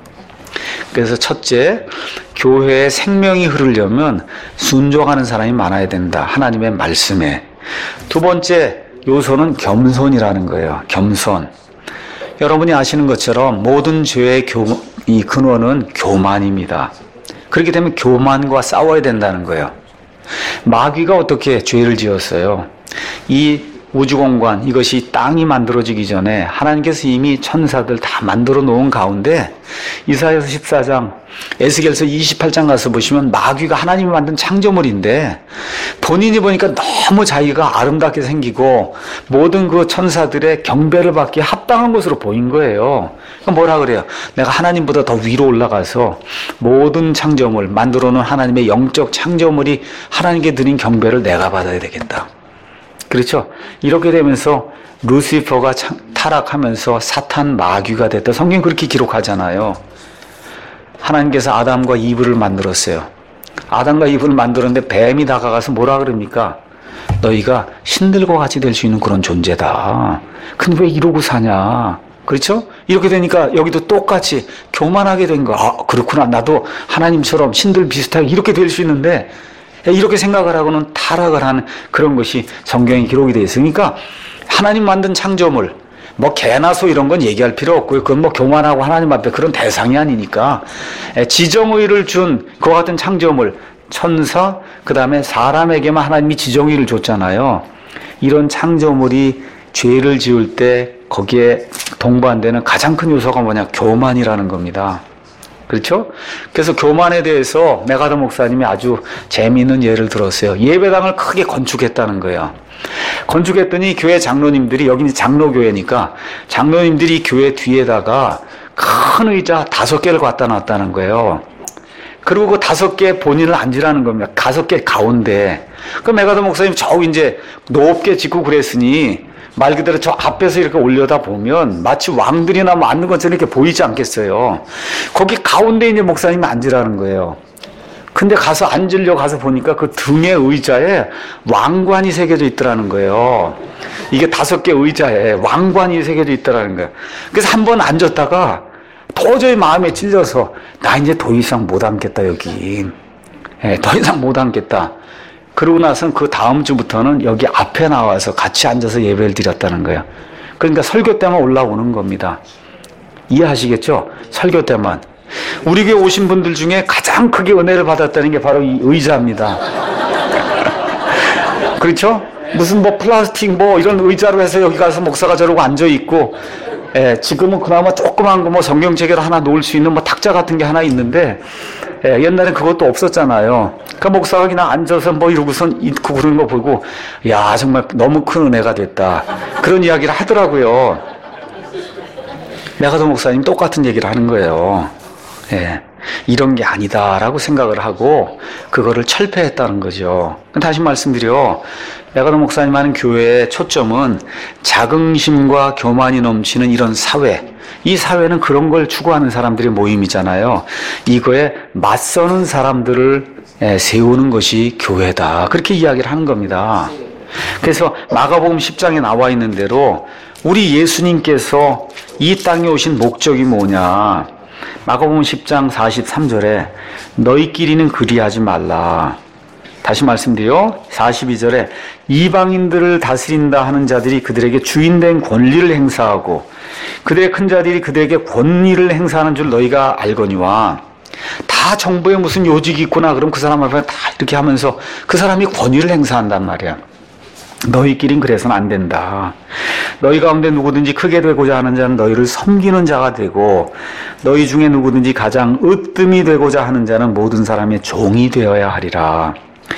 그래서 첫째, 교회에 생명이 흐르려면 순종하는 사람이 많아야 된다, 하나님의 말씀에. 두 번째 요소는 겸손이라는 거예요. 겸손. 여러분이 아시는 것처럼 모든 죄의 교, 이 근원은 교만입니다. 그렇게 되면 교만과 싸워야 된다는 거예요. 마귀가 어떻게 죄를 지었어요? 이 우주공간, 이것이 땅이 만들어지기 전에 하나님께서 이미 천사들 다 만들어 놓은 가운데 이사야서 십사 장, 에스겔서 이십팔 장 가서 보시면 마귀가 하나님이 만든 창조물인데 본인이 보니까 너무 자기가 아름답게 생기고 모든 그 천사들의 경배를 받기에 합당한 것으로 보인 거예요. 그러니까 뭐라 그래요? 내가 하나님보다 더 위로 올라가서 모든 창조물, 만들어 놓은 하나님의 영적 창조물이 하나님께 드린 경배를 내가 받아야 되겠다. 그렇죠? 이렇게 되면서 루시퍼가 타락하면서 사탄 마귀가 됐다. 성경이 그렇게 기록하잖아요. 하나님께서 아담과 이브를 만들었어요. 아담과 이브를 만들었는데 뱀이 다가가서 뭐라 그럽니까? 너희가 신들과 같이 될 수 있는 그런 존재다. 근데 왜 이러고 사냐? 그렇죠? 이렇게 되니까 여기도 똑같이 교만하게 된 거. 아, 그렇구나. 나도 하나님처럼 신들 비슷하게 이렇게 될 수 있는데, 이렇게 생각을 하고는 타락을 하는 그런 것이 성경에 기록이 되어 있으니까, 하나님 만든 창조물, 뭐 개나 소 이런 건 얘기할 필요 없고요. 그건 뭐 교만하고 하나님 앞에 그런 대상이 아니니까, 지정의를 준 그와 같은 창조물, 천사, 그 다음에 사람에게만 하나님이 지정의를 줬잖아요. 이런 창조물이 죄를 지을 때 거기에 동반되는 가장 큰 요소가 뭐냐? 교만이라는 겁니다. 그렇죠? 그래서 교만에 대해서 메가더 목사님이 아주 재미있는 예를 들었어요. 예배당을 크게 건축했다는 거예요. 건축했더니 교회 장로님들이, 여기는 장로교회니까 장로님들이 교회 뒤에다가 큰 의자 다섯 개를 갖다 놨다는 거예요. 그리고 그 다섯 개 본인을 앉으라는 겁니다. 다섯 개 가운데. 그 메가더 목사님 저 이제 높게 짓고 그랬으니 말 그대로 저 앞에서 이렇게 올려다 보면 마치 왕들이나 뭐 앉는 것처럼 이렇게 보이지 않겠어요. 거기 가운데 이제 목사님이 앉으라는 거예요. 근데 가서 앉으려고 가서 보니까 그 등에 의자에 왕관이 새겨져 있더라는 거예요. 이게 다섯 개 의자에 왕관이 새겨져 있더라는 거예요. 그래서 한번 앉았다가 도저히 마음에 찔려서 나 이제 더 이상 못 앉겠다 여기. 네, 더 이상 못 앉겠다. 그러고 나서는 그 다음 주부터는 여기 앞에 나와서 같이 앉아서 예배를 드렸다는 거예요. 그러니까 설교 때만 올라오는 겁니다. 이해하시겠죠? 설교 때만. 우리 교회 오신 분들 중에 가장 크게 은혜를 받았다는 게 바로 이 의자입니다. 그렇죠? 무슨 뭐 플라스틱 뭐 이런 의자로 해서 여기 가서 목사가 저러고 앉아 있고, 예, 지금은 그나마 조그만 거 뭐 성경책을 하나 놓을 수 있는 뭐 탁자 같은 게 하나 있는데, 예, 옛날엔 그것도 없었잖아요. 그러니까 목사가 그냥 앉아서 뭐 이러고선 있고 그러는 거 보고, 야, 정말 너무 큰 은혜가 됐다. 그런 이야기를 하더라고요. 메가더 목사님 똑같은 얘기를 하는 거예요. 예, 이런 게 아니다라고 생각을 하고 그거를 철폐했다는 거죠. 다시 말씀드려, 메가더 목사님 하는 교회의 초점은 자긍심과 교만이 넘치는 이런 사회, 이 사회는 그런 걸 추구하는 사람들의 모임이잖아요. 이거에 맞서는 사람들을 세우는 것이 교회다, 그렇게 이야기를 하는 겁니다. 그래서 마가복음 십 장에 나와 있는 대로 우리 예수님께서 이 땅에 오신 목적이 뭐냐, 마가복음 십 장 사십삼 절에 너희끼리는 그리하지 말라. 다시 말씀드려, 사십이 절에 이방인들을 다스린다 하는 자들이 그들에게 주인된 권리를 행사하고 그들의 큰 자들이 그들에게 권위를 행사하는 줄 너희가 알거니와. 다 정부에 무슨 요직이 있구나 그럼 그 사람 앞에 다 이렇게 하면서 그 사람이 권위를 행사한단 말이야. 너희끼린 그래서는 안 된다. 너희 가운데 누구든지 크게 되고자 하는 자는 너희를 섬기는 자가 되고 너희 중에 누구든지 가장 으뜸이 되고자 하는 자는 모든 사람의 종이 되어야 하리라.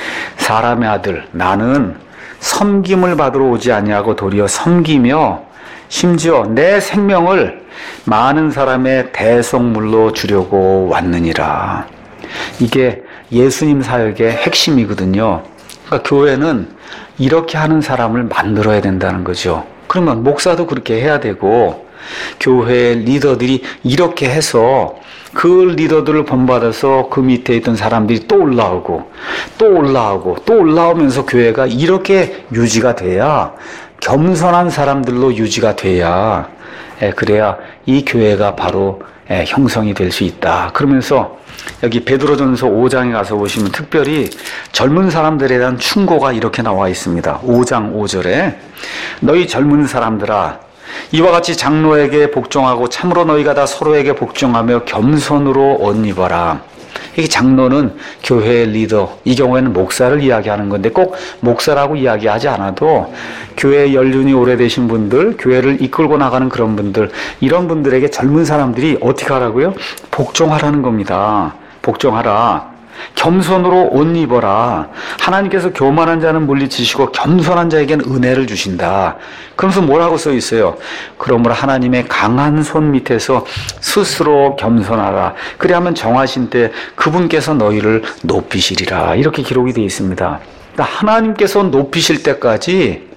사람의 아들 나는 섬김을 받으러 오지 아니하고 도리어 섬기며 심지어 내 생명을 많은 사람의 대속물로 주려고 왔느니라. 이게 예수님 사역의 핵심이거든요. 그러니까 교회는 이렇게 하는 사람을 만들어야 된다는 거죠. 그러면 목사도 그렇게 해야 되고 교회 리더들이 이렇게 해서 그 리더들을 본받아서 그 밑에 있던 사람들이 또 올라오고 또 올라오고 또 올라오면서 교회가 이렇게 유지가 돼야, 겸손한 사람들로 유지가 돼야, 그래야 이 교회가 바로 형성이 될 수 있다. 그러면서 여기 베드로전서 오 장에 가서 보시면 특별히 젊은 사람들에 대한 충고가 이렇게 나와 있습니다. 오 장 오 절에 너희 젊은 사람들아 이와 같이 장로에게 복종하고 참으로 너희가 다 서로에게 복종하며 겸손으로 옷 입어라. 이게 장로는 교회의 리더, 이 경우에는 목사를 이야기하는 건데 꼭 목사라고 이야기하지 않아도 교회 연륜이 오래되신 분들, 교회를 이끌고 나가는 그런 분들, 이런 분들에게 젊은 사람들이 어떻게 하라고요? 복종하라는 겁니다. 복종하라. 겸손으로 옷 입어라. 하나님께서 교만한 자는 물리치시고 겸손한 자에게는 은혜를 주신다. 그러면서 뭐라고 써 있어요? 그러므로 하나님의 강한 손 밑에서 스스로 겸손하라. 그리하면 정하신 때 그분께서 너희를 높이시리라. 이렇게 기록이 되어 있습니다. 그러니까 하나님께서 높이실 때까지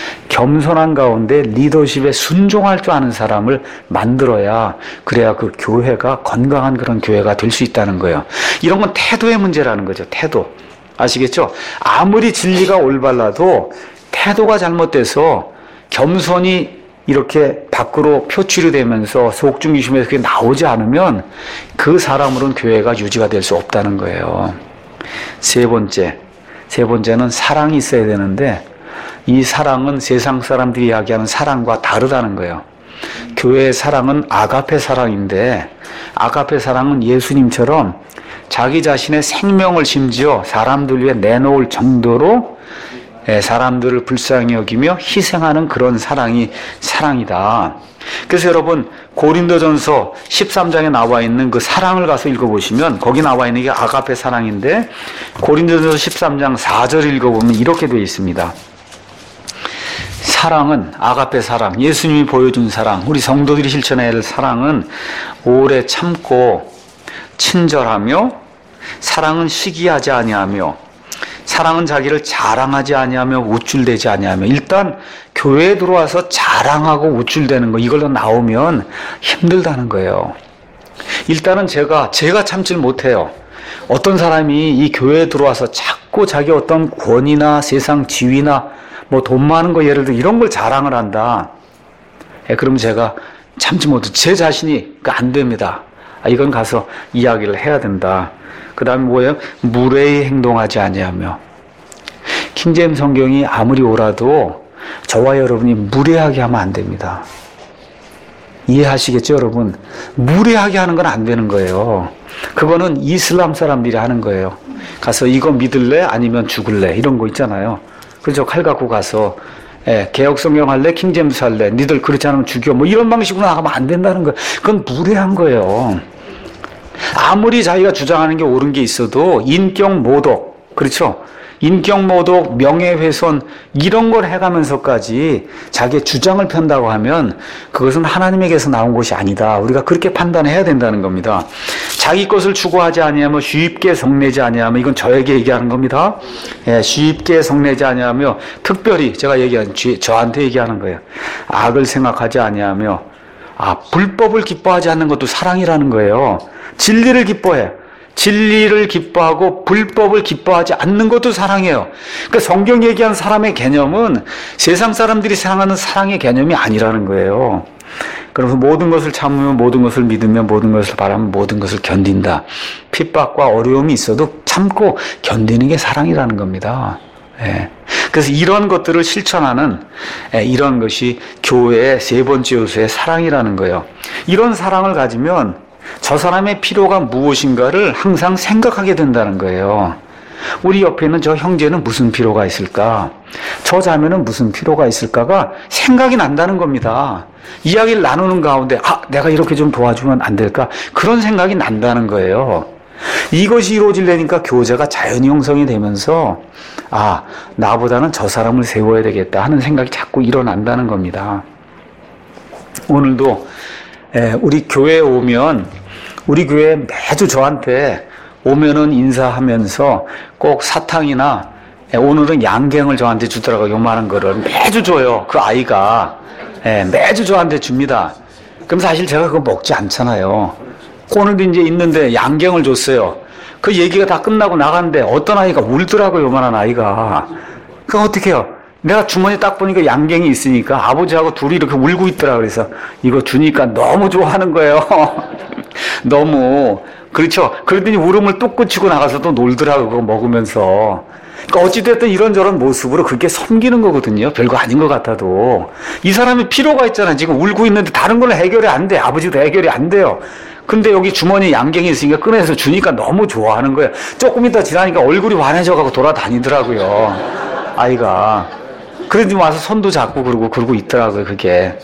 겸손한 가운데 리더십에 순종할 줄 아는 사람을 만들어야, 그래야 그 교회가 건강한 그런 교회가 될 수 있다는 거예요. 이런 건 태도의 문제라는 거죠. 태도. 아시겠죠? 아무리 진리가 올바라도 태도가 잘못돼서 겸손이 이렇게 밖으로 표출이 되면서 속중심에서 그게 나오지 않으면 그 사람으로는 교회가 유지가 될 수 없다는 거예요. 세 번째. 세 번째는 사랑이 있어야 되는데 이 사랑은 세상 사람들이 이야기하는 사랑과 다르다는 거예요. 교회의 사랑은 아가페 사랑인데, 아가페 사랑은 예수님처럼 자기 자신의 생명을 심지어 사람들 위해 내놓을 정도로 사람들을 불쌍히 여기며 희생하는 그런 사랑이 사랑이다. 그래서 여러분 고린도전서 십삼 장에 나와 있는 그 사랑을 가서 읽어보시면 거기 나와 있는 게 아가페 사랑인데, 고린도전서 십삼 장 사 절 읽어보면 이렇게 되어 있습니다. 사랑은, 아가페 사랑, 예수님이 보여준 사랑, 우리 성도들이 실천해야 할 사랑은 오래 참고 친절하며, 사랑은 시기하지 아니하며, 사랑은 자기를 자랑하지 아니하며 우쭐대지 아니하며. 일단 교회에 들어와서 자랑하고 우쭐대는 거, 이걸로 나오면 힘들다는 거예요. 일단은 제가 제가 참질 못해요. 어떤 사람이 이 교회에 들어와서 자꾸 자기 어떤 권위나 세상 지위나 뭐 돈 많은 거 예를 들어 이런 걸 자랑을 한다. 예, 그럼 제가 참지 못해. 제 자신이 안 됩니다. 아, 이건 가서 이야기를 해야 된다. 그 다음에 뭐예요? 무례히 행동하지 아니하며. 킹제임 성경이 아무리 오라도 저와 여러분이 무례하게 하면 안 됩니다. 이해하시겠죠, 여러분? 무례하게 하는 건 안 되는 거예요. 그거는 이슬람 사람들이 하는 거예요. 가서 이거 믿을래? 아니면 죽을래? 이런 거 있잖아요. 그렇죠. 칼 갖고 가서 예, 개혁성경 할래? 킹제임스 할래? 니들 그렇지 않으면 죽여. 뭐 이런 방식으로 나가면 안 된다는 거예요. 그건 무례한 거예요. 아무리 자기가 주장하는 게 옳은 게 있어도 인격 모독, 그렇죠? 인격 모독, 명예훼손 이런 걸 해가면서까지 자기의 주장을 편다고 하면 그것은 하나님에게서 나온 것이 아니다. 우리가 그렇게 판단해야 된다는 겁니다. 자기 것을 추구하지 아니하며 쉽게 성내지 아니하며 이건 저에게 얘기하는 겁니다. 예, 쉽게 성내지 아니하며 특별히 제가 얘기한 저한테 얘기하는 거예요. 악을 생각하지 아니하며 아 불법을 기뻐하지 않는 것도 사랑이라는 거예요. 진리를 기뻐해. 진리를 기뻐하고 불법을 기뻐하지 않는 것도 사랑이에요. 그러니까 성경 얘기한 사람의 개념은 세상 사람들이 생각하는 사랑의 개념이 아니라는 거예요. 그래서 모든 것을 참으며 모든 것을 믿으며 모든 것을 바라며 모든 것을 견딘다. 핍박과 어려움이 있어도 참고 견디는 게 사랑이라는 겁니다. 예. 그래서 이런 것들을 실천하는 예, 이런 것이 교회의 세 번째 요소의 사랑이라는 거예요. 이런 사랑을 가지면 저 사람의 필요가 무엇인가를 항상 생각하게 된다는 거예요. 우리 옆에 있는 저 형제는 무슨 필요가 있을까? 저 자매는 무슨 필요가 있을까가 생각이 난다는 겁니다. 이야기를 나누는 가운데 아, 내가 이렇게 좀 도와주면 안 될까? 그런 생각이 난다는 거예요. 이것이 이루어지려니까 교제가 자연히 형성이 되면서 아, 나보다는 저 사람을 세워야 되겠다 하는 생각이 자꾸 일어난다는 겁니다. 오늘도 우리 교회에 오면 우리 교회에 매주 저한테 오면은 인사하면서 꼭 사탕이나 오늘은 양갱을 저한테 주더라고요. 요만한 거를 매주 줘요. 그 아이가 매주 저한테 줍니다. 그럼 사실 제가 그거 먹지 않잖아요. 오늘도 이제 있는데 양갱을 줬어요. 그 얘기가 다 끝나고 나갔는데 어떤 아이가 울더라고요. 요만한 아이가. 그럼 어떻게 해요? 내가 주머니 딱 보니까 양갱이 있으니까 아버지하고 둘이 이렇게 울고 있더라. 그래서 이거 주니까 너무 좋아하는 거예요. 너무. 그렇죠. 그러더니 울음을 뚝 그치고 나가서 또 놀더라고요. 그거 먹으면서. 그러니까 어찌됐든 이런저런 모습으로 그게 섬기는 거거든요. 별거 아닌 것 같아도. 이 사람이 필요가 있잖아요. 지금 울고 있는데 다른 건 해결이 안 돼. 아버지도 해결이 안 돼요. 근데 여기 주머니에 양갱이 있으니까 꺼내서 주니까 너무 좋아하는 거예요. 조금 이따 지나니까 얼굴이 환해져가고 돌아다니더라고요. 아이가. 그러더니 와서 손도 잡고 그러고 그러고 있더라고요. 그게.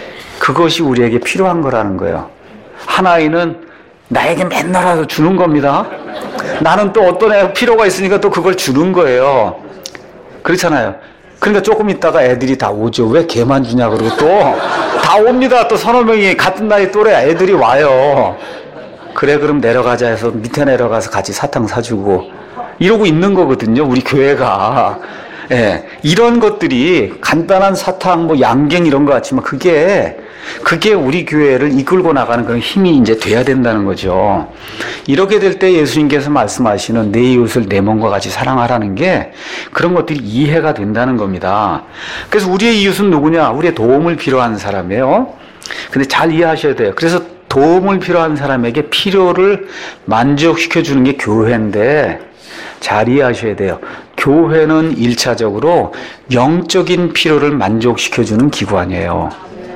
그것이 우리에게 필요한 거라는 거예요. 한 아이는 나에게 맨날 와서 주는 겁니다. 나는 또 어떤 애가 필요가 있으니까 또 그걸 주는 거예요. 그렇잖아요. 그러니까 조금 있다가 애들이 다 오죠. 왜 걔만 주냐 그러고 또 다 옵니다. 또 서너 명이 같은 나이 또래 애들이 와요. 그래 그럼 내려가자 해서 밑에 내려가서 같이 사탕 사주고 이러고 있는 거거든요. 우리 교회가. 예, 이런 것들이 간단한 사탕, 뭐 양갱 이런 거 같지만 그게 그게 우리 교회를 이끌고 나가는 그런 힘이 이제 돼야 된다는 거죠. 이렇게 될 때 예수님께서 말씀하시는 내 이웃을 내 몸과 같이 사랑하라는 게 그런 것들이 이해가 된다는 겁니다. 그래서 우리의 이웃은 누구냐? 우리의 도움을 필요한 사람이에요. 근데 잘 이해하셔야 돼요. 그래서 도움을 필요한 사람에게 필요를 만족시켜 주는 게 교회인데 잘 이해하셔야 돼요. 교회는 일차적으로 영적인 필요를 만족시켜주는 기관이에요.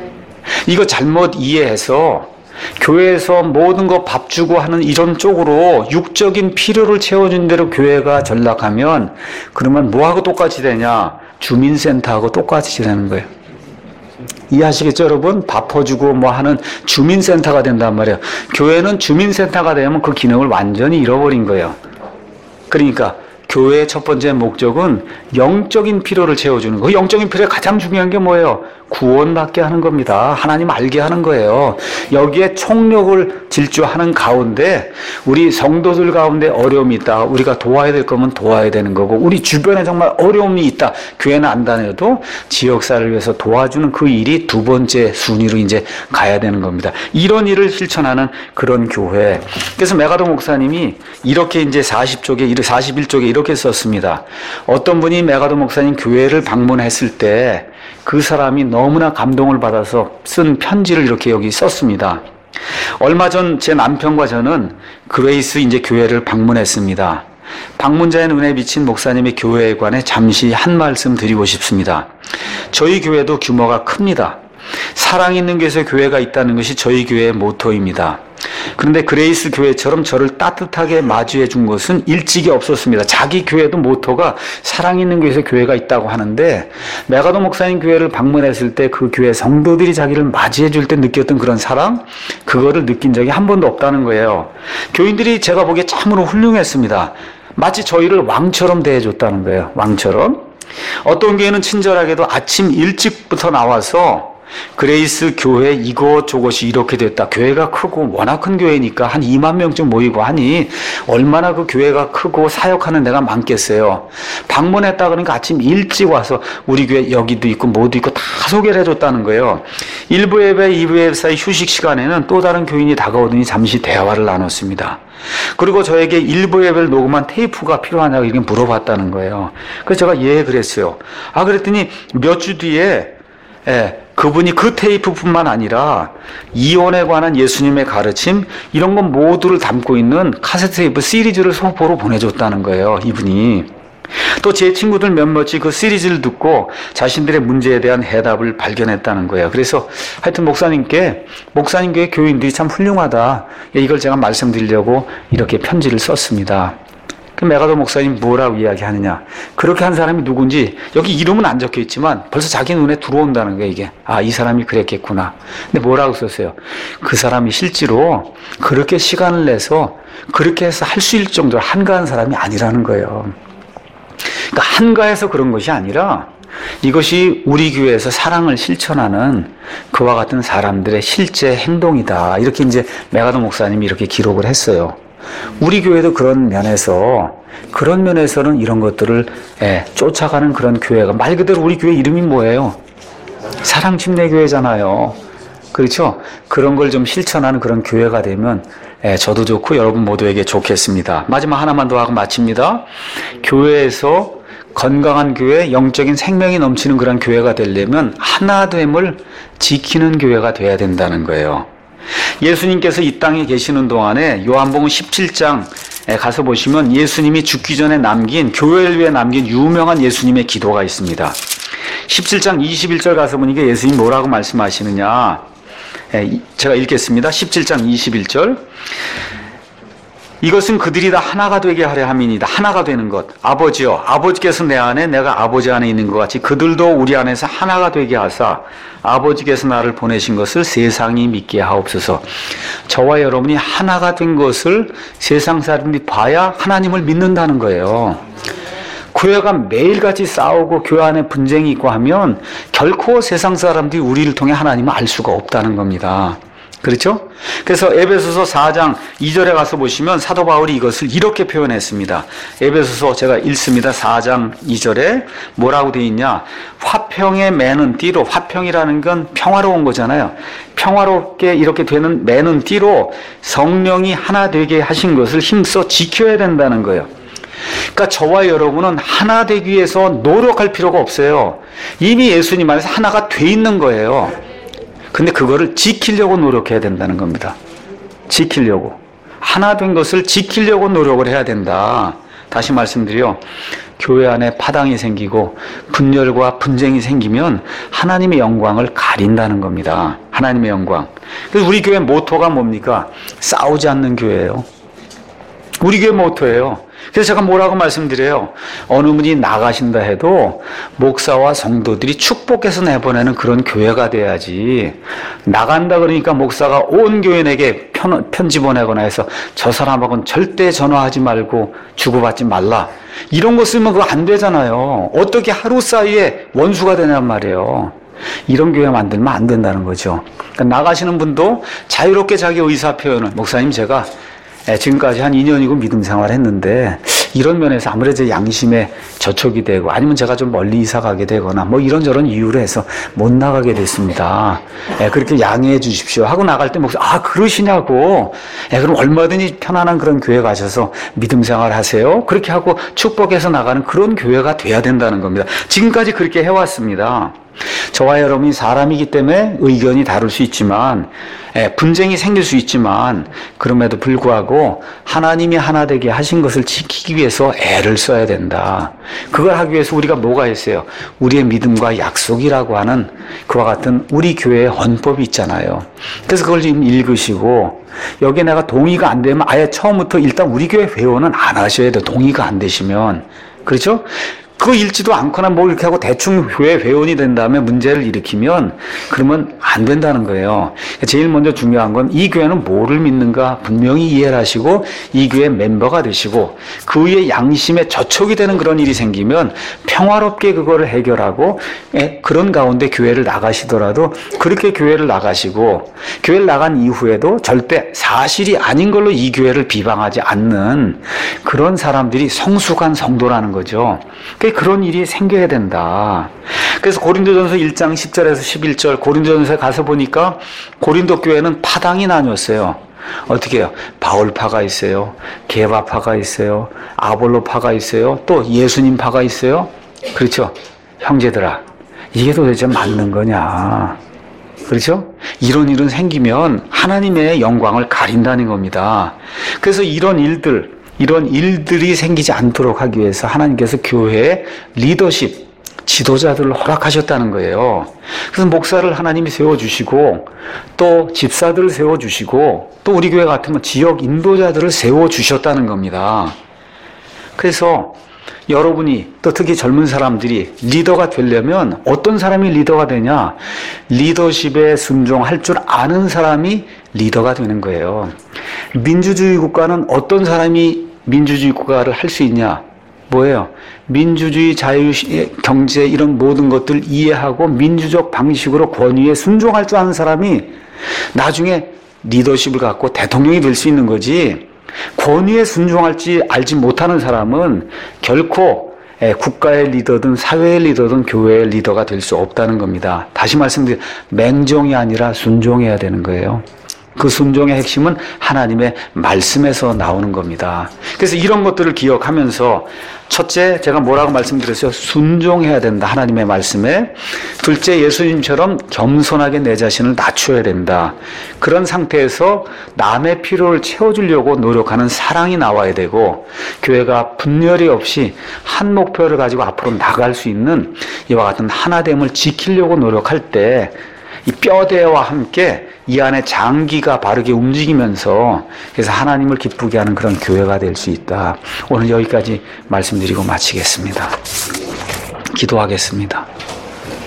이거 잘못 이해해서 교회에서 모든 거 밥 주고 하는 이런 쪽으로 육적인 필요를 채워준 대로 교회가 전락하면 그러면 뭐하고 똑같이 되냐? 주민센터하고 똑같이 되는 거예요. 이해하시겠죠, 여러분? 밥 퍼주고 뭐 하는 주민센터가 된단 말이에요. 교회는 주민센터가 되면 그 기능을 완전히 잃어버린 거예요. 그러니까 교회의 첫 번째 목적은 영적인 필요를 채워주는 거. 그 영적인 필요에 가장 중요한 게 뭐예요? 구원받게 하는 겁니다. 하나님 알게 하는 거예요. 여기에 총력을 질주하는 가운데 우리 성도들 가운데 어려움이 있다. 우리가 도와야 될 거면 도와야 되는 거고 우리 주변에 정말 어려움이 있다. 교회는 안 다녀도 지역사를 위해서 도와주는 그 일이 두 번째 순위로 이제 가야 되는 겁니다. 이런 일을 실천하는 그런 교회. 그래서 메가도 목사님이 이렇게 이제 사십 쪽에 사십일 쪽에 이렇게 썼습니다. 어떤 분이 메가도 목사님 교회를 방문했을 때 그 사람이 너무나 감동을 받아서 쓴 편지를 이렇게 여기 썼습니다. 얼마 전 제 남편과 저는 그레이스 이제 교회를 방문했습니다. 방문자의 눈에 비친 목사님의 교회에 관해 잠시 한 말씀 드리고 싶습니다. 저희 교회도 규모가 큽니다. 사랑 있는 곳에 교회가 있다는 것이 저희 교회의 모토입니다. 그런데 그레이스 교회처럼 저를 따뜻하게 맞이해 준 것은 일찍이 없었습니다. 자기 교회도 모토가 사랑 있는 교회에서 교회가 있다고 하는데, 메가도 목사님 교회를 방문했을 때 그 교회 성도들이 자기를 맞이해 줄 때 느꼈던 그런 사랑, 그거를 느낀 적이 한 번도 없다는 거예요. 교인들이 제가 보기에 참으로 훌륭했습니다. 마치 저희를 왕처럼 대해줬다는 거예요. 왕처럼. 어떤 교회는 친절하게도 아침 일찍부터 나와서 그레이스 교회 이것저것이 이렇게 됐다. 교회가 크고 워낙 큰 교회니까 한 이만 명쯤 모이고 하니 얼마나 그 교회가 크고 사역하는 데가 많겠어요. 방문했다 그러니까 아침 일찍 와서 우리 교회 여기도 있고 뭐도 있고 다 소개를 해줬다는 거예요. 일부 예배, 이부 예배 사이 휴식 시간에는 또 다른 교인이 다가오더니 잠시 대화를 나눴습니다. 그리고 저에게 일부 예배를 녹음한 테이프가 필요하냐고 이렇게 물어봤다는 거예요. 그래서 제가 예 그랬어요. 아 그랬더니 몇 주 뒤에 예, 그분이 그 테이프뿐만 아니라 이혼에 관한 예수님의 가르침 이런 건 모두를 담고 있는 카세트 테이프 시리즈를 소포로 보내줬다는 거예요. 이분이. 또 제 친구들 몇몇이 그 시리즈를 듣고 자신들의 문제에 대한 해답을 발견했다는 거예요. 그래서 하여튼 목사님께 목사님 교회 교인들이 참 훌륭하다. 이걸 제가 말씀드리려고 이렇게 편지를 썼습니다. 그 메가도 목사님 뭐라고 이야기하느냐. 그렇게 한 사람이 누군지 여기 이름은 안 적혀 있지만 벌써 자기 눈에 들어온다는 거예요. 이게. 아, 이 사람이 그랬겠구나. 근데 뭐라고 썼어요? 그 사람이 실제로 그렇게 시간을 내서 그렇게 해서 할 수 있을 정도로 한가한 사람이 아니라는 거예요. 그러니까 한가해서 그런 것이 아니라 이것이 우리 교회에서 사랑을 실천하는 그와 같은 사람들의 실제 행동이다. 이렇게 이제 메가도 목사님이 이렇게 기록을 했어요. 우리 교회도 그런 면에서 그런 면에서는 이런 것들을 예, 쫓아가는 그런 교회가 말 그대로 우리 교회 이름이 뭐예요? 사랑 침례교회잖아요. 그렇죠? 그런 걸 좀 실천하는 그런 교회가 되면 예, 저도 좋고 여러분 모두에게 좋겠습니다. 마지막 하나만 더 하고 마칩니다. 교회에서 건강한 교회, 영적인 생명이 넘치는 그런 교회가 되려면 하나됨을 지키는 교회가 돼야 된다는 거예요. 예수님께서 이 땅에 계시는 동안에 요한복음 십칠 장에 가서 보시면 예수님이 죽기 전에 남긴, 교회를 위해 남긴 유명한 예수님의 기도가 있습니다. 십칠 장 이십일 절 가서 보니까 예수님 뭐라고 말씀하시느냐. 제가 읽겠습니다. 십칠 장 이십일 절. 이것은 그들이 다 하나가 되게 하려 함이니이다. 하나가 되는 것. 아버지여, 아버지께서 내 안에 내가 아버지 안에 있는 것 같이 그들도 우리 안에서 하나가 되게 하사 아버지께서 나를 보내신 것을 세상이 믿게 하옵소서. 저와 여러분이 하나가 된 것을 세상 사람들이 봐야 하나님을 믿는다는 거예요. 교회가 매일같이 싸우고 교회 안에 분쟁이 있고 하면 결코 세상 사람들이 우리를 통해 하나님을 알 수가 없다는 겁니다. 그렇죠? 그래서 에베소서 사 장 이 절에 가서 보시면 사도 바울이 이것을 이렇게 표현했습니다. 에베소서 제가 읽습니다. 사 장 이 절에 뭐라고 되어 있냐. 화평에 매는 띠로, 화평이라는 건 평화로운 거잖아요. 평화롭게 이렇게 되는 매는 띠로 성령이 하나 되게 하신 것을 힘써 지켜야 된다는 거예요. 그러니까 저와 여러분은 하나 되기 위해서 노력할 필요가 없어요. 이미 예수님 안에서 하나가 돼 있는 거예요. 근데 그거를 지키려고 노력해야 된다는 겁니다. 지키려고. 하나 된 것을 지키려고 노력을 해야 된다. 다시 말씀드려. 교회 안에 파당이 생기고 분열과 분쟁이 생기면 하나님의 영광을 가린다는 겁니다. 하나님의 영광. 그래서 우리 교회 모토가 뭡니까? 싸우지 않는 교회예요. 우리 교회 모토예요. 그래서 제가 뭐라고 말씀드려요? 어느 분이 나가신다 해도 목사와 성도들이 축복해서 내보내는 그런 교회가 돼야지. 나간다 그러니까 목사가 온 교인에게 편, 편지 보내거나 해서 저 사람하고는 절대 전화하지 말고 주고받지 말라. 이런 거 쓰면 그거 안 되잖아요. 어떻게 하루 사이에 원수가 되냔 말이에요. 이런 교회 만들면 안 된다는 거죠. 그러니까 나가시는 분도 자유롭게 자기 의사 표현을, 목사님 제가 예, 지금까지 한 이 년이고 믿음 생활을 했는데 이런 면에서 아무래도 제 양심에 저촉이 되고 아니면 제가 좀 멀리 이사 가게 되거나 뭐 이런저런 이유로 해서 못 나가게 됐습니다. 예, 그렇게 양해해 주십시오 하고 나갈 때 목사 아 그러시냐고. 예, 그럼 얼마든지 편안한 그런 교회 가셔서 믿음 생활 하세요. 그렇게 하고 축복해서 나가는 그런 교회가 돼야 된다는 겁니다. 지금까지 그렇게 해왔습니다. 저와 여러분이 사람이기 때문에 의견이 다를 수 있지만, 예, 분쟁이 생길 수 있지만, 그럼에도 불구하고 하나님이 하나 되게 하신 것을 지키기 위해서 애를 써야 된다. 그걸 하기 위해서 우리가 뭐가 있어요? 우리의 믿음과 약속이라고 하는 그와 같은 우리 교회의 헌법이 있잖아요. 그래서 그걸 지금 읽으시고, 여기에 내가 동의가 안 되면 아예 처음부터 일단 우리 교회 회원은 안 하셔야 돼요. 동의가 안 되시면. 그렇죠? 그거 읽지도 않거나 뭐 이렇게 하고 대충 교회 회원이 된 다음에 문제를 일으키면 그러면 안 된다는 거예요. 제일 먼저 중요한 건 이 교회는 뭐를 믿는가 분명히 이해를 하시고 이 교회 멤버가 되시고 그 위에 양심에 저촉이 되는 그런 일이 생기면 평화롭게 그거를 해결하고 그런 가운데 교회를 나가시더라도 그렇게 교회를 나가시고 교회를 나간 이후에도 절대 사실이 아닌 걸로 이 교회를 비방하지 않는 그런 사람들이 성숙한 성도라는 거죠. 그런 일이 생겨야 된다. 그래서 고린도전서 일 장 십 절에서 십일 절 고린도전서에 가서 보니까 고린도 교회는 파당이 나뉘었어요. 어떻게 해요? 바울파가 있어요. 게바파가 있어요. 아볼로파가 있어요. 또 예수님파가 있어요. 그렇죠? 형제들아, 이게 도대체 맞는 거냐? 그렇죠? 이런 일은 생기면 하나님의 영광을 가린다는 겁니다. 그래서 이런 일들 이런 일들이 생기지 않도록 하기 위해서 하나님께서 교회의 리더십, 지도자들을 허락하셨다는 거예요. 그래서 목사를 하나님이 세워주시고 또 집사들을 세워주시고 또 우리 교회 같으면 지역 인도자들을 세워주셨다는 겁니다. 그래서 여러분이 또 특히 젊은 사람들이 리더가 되려면 어떤 사람이 리더가 되냐? 리더십에 순종할 줄 아는 사람이 리더가 되는 거예요. 민주주의 국가는 어떤 사람이 민주주의 국가를 할 수 있냐? 뭐예요? 민주주의, 자유, 경제 이런 모든 것들 이해하고 민주적 방식으로 권위에 순종할 줄 아는 사람이 나중에 리더십을 갖고 대통령이 될 수 있는 거지. 권위에 순종할지 알지 못하는 사람은 결코 국가의 리더든 사회의 리더든 교회의 리더가 될 수 없다는 겁니다. 다시 말씀드리면 맹종이 아니라 순종해야 되는 거예요. 그 순종의 핵심은 하나님의 말씀에서 나오는 겁니다. 그래서 이런 것들을 기억하면서 첫째, 제가 뭐라고 말씀드렸어요? 순종해야 된다. 하나님의 말씀에. 둘째, 예수님처럼 겸손하게 내 자신을 낮춰야 된다. 그런 상태에서 남의 필요를 채워주려고 노력하는 사랑이 나와야 되고 교회가 분열이 없이 한 목표를 가지고 앞으로 나갈 수 있는 이와 같은 하나됨을 지키려고 노력할 때 이 뼈대와 함께 이 안에 장기가 바르게 움직이면서 그래서 하나님을 기쁘게 하는 그런 교회가 될 수 있다. 오늘 여기까지 말씀드리고 마치겠습니다. 기도하겠습니다.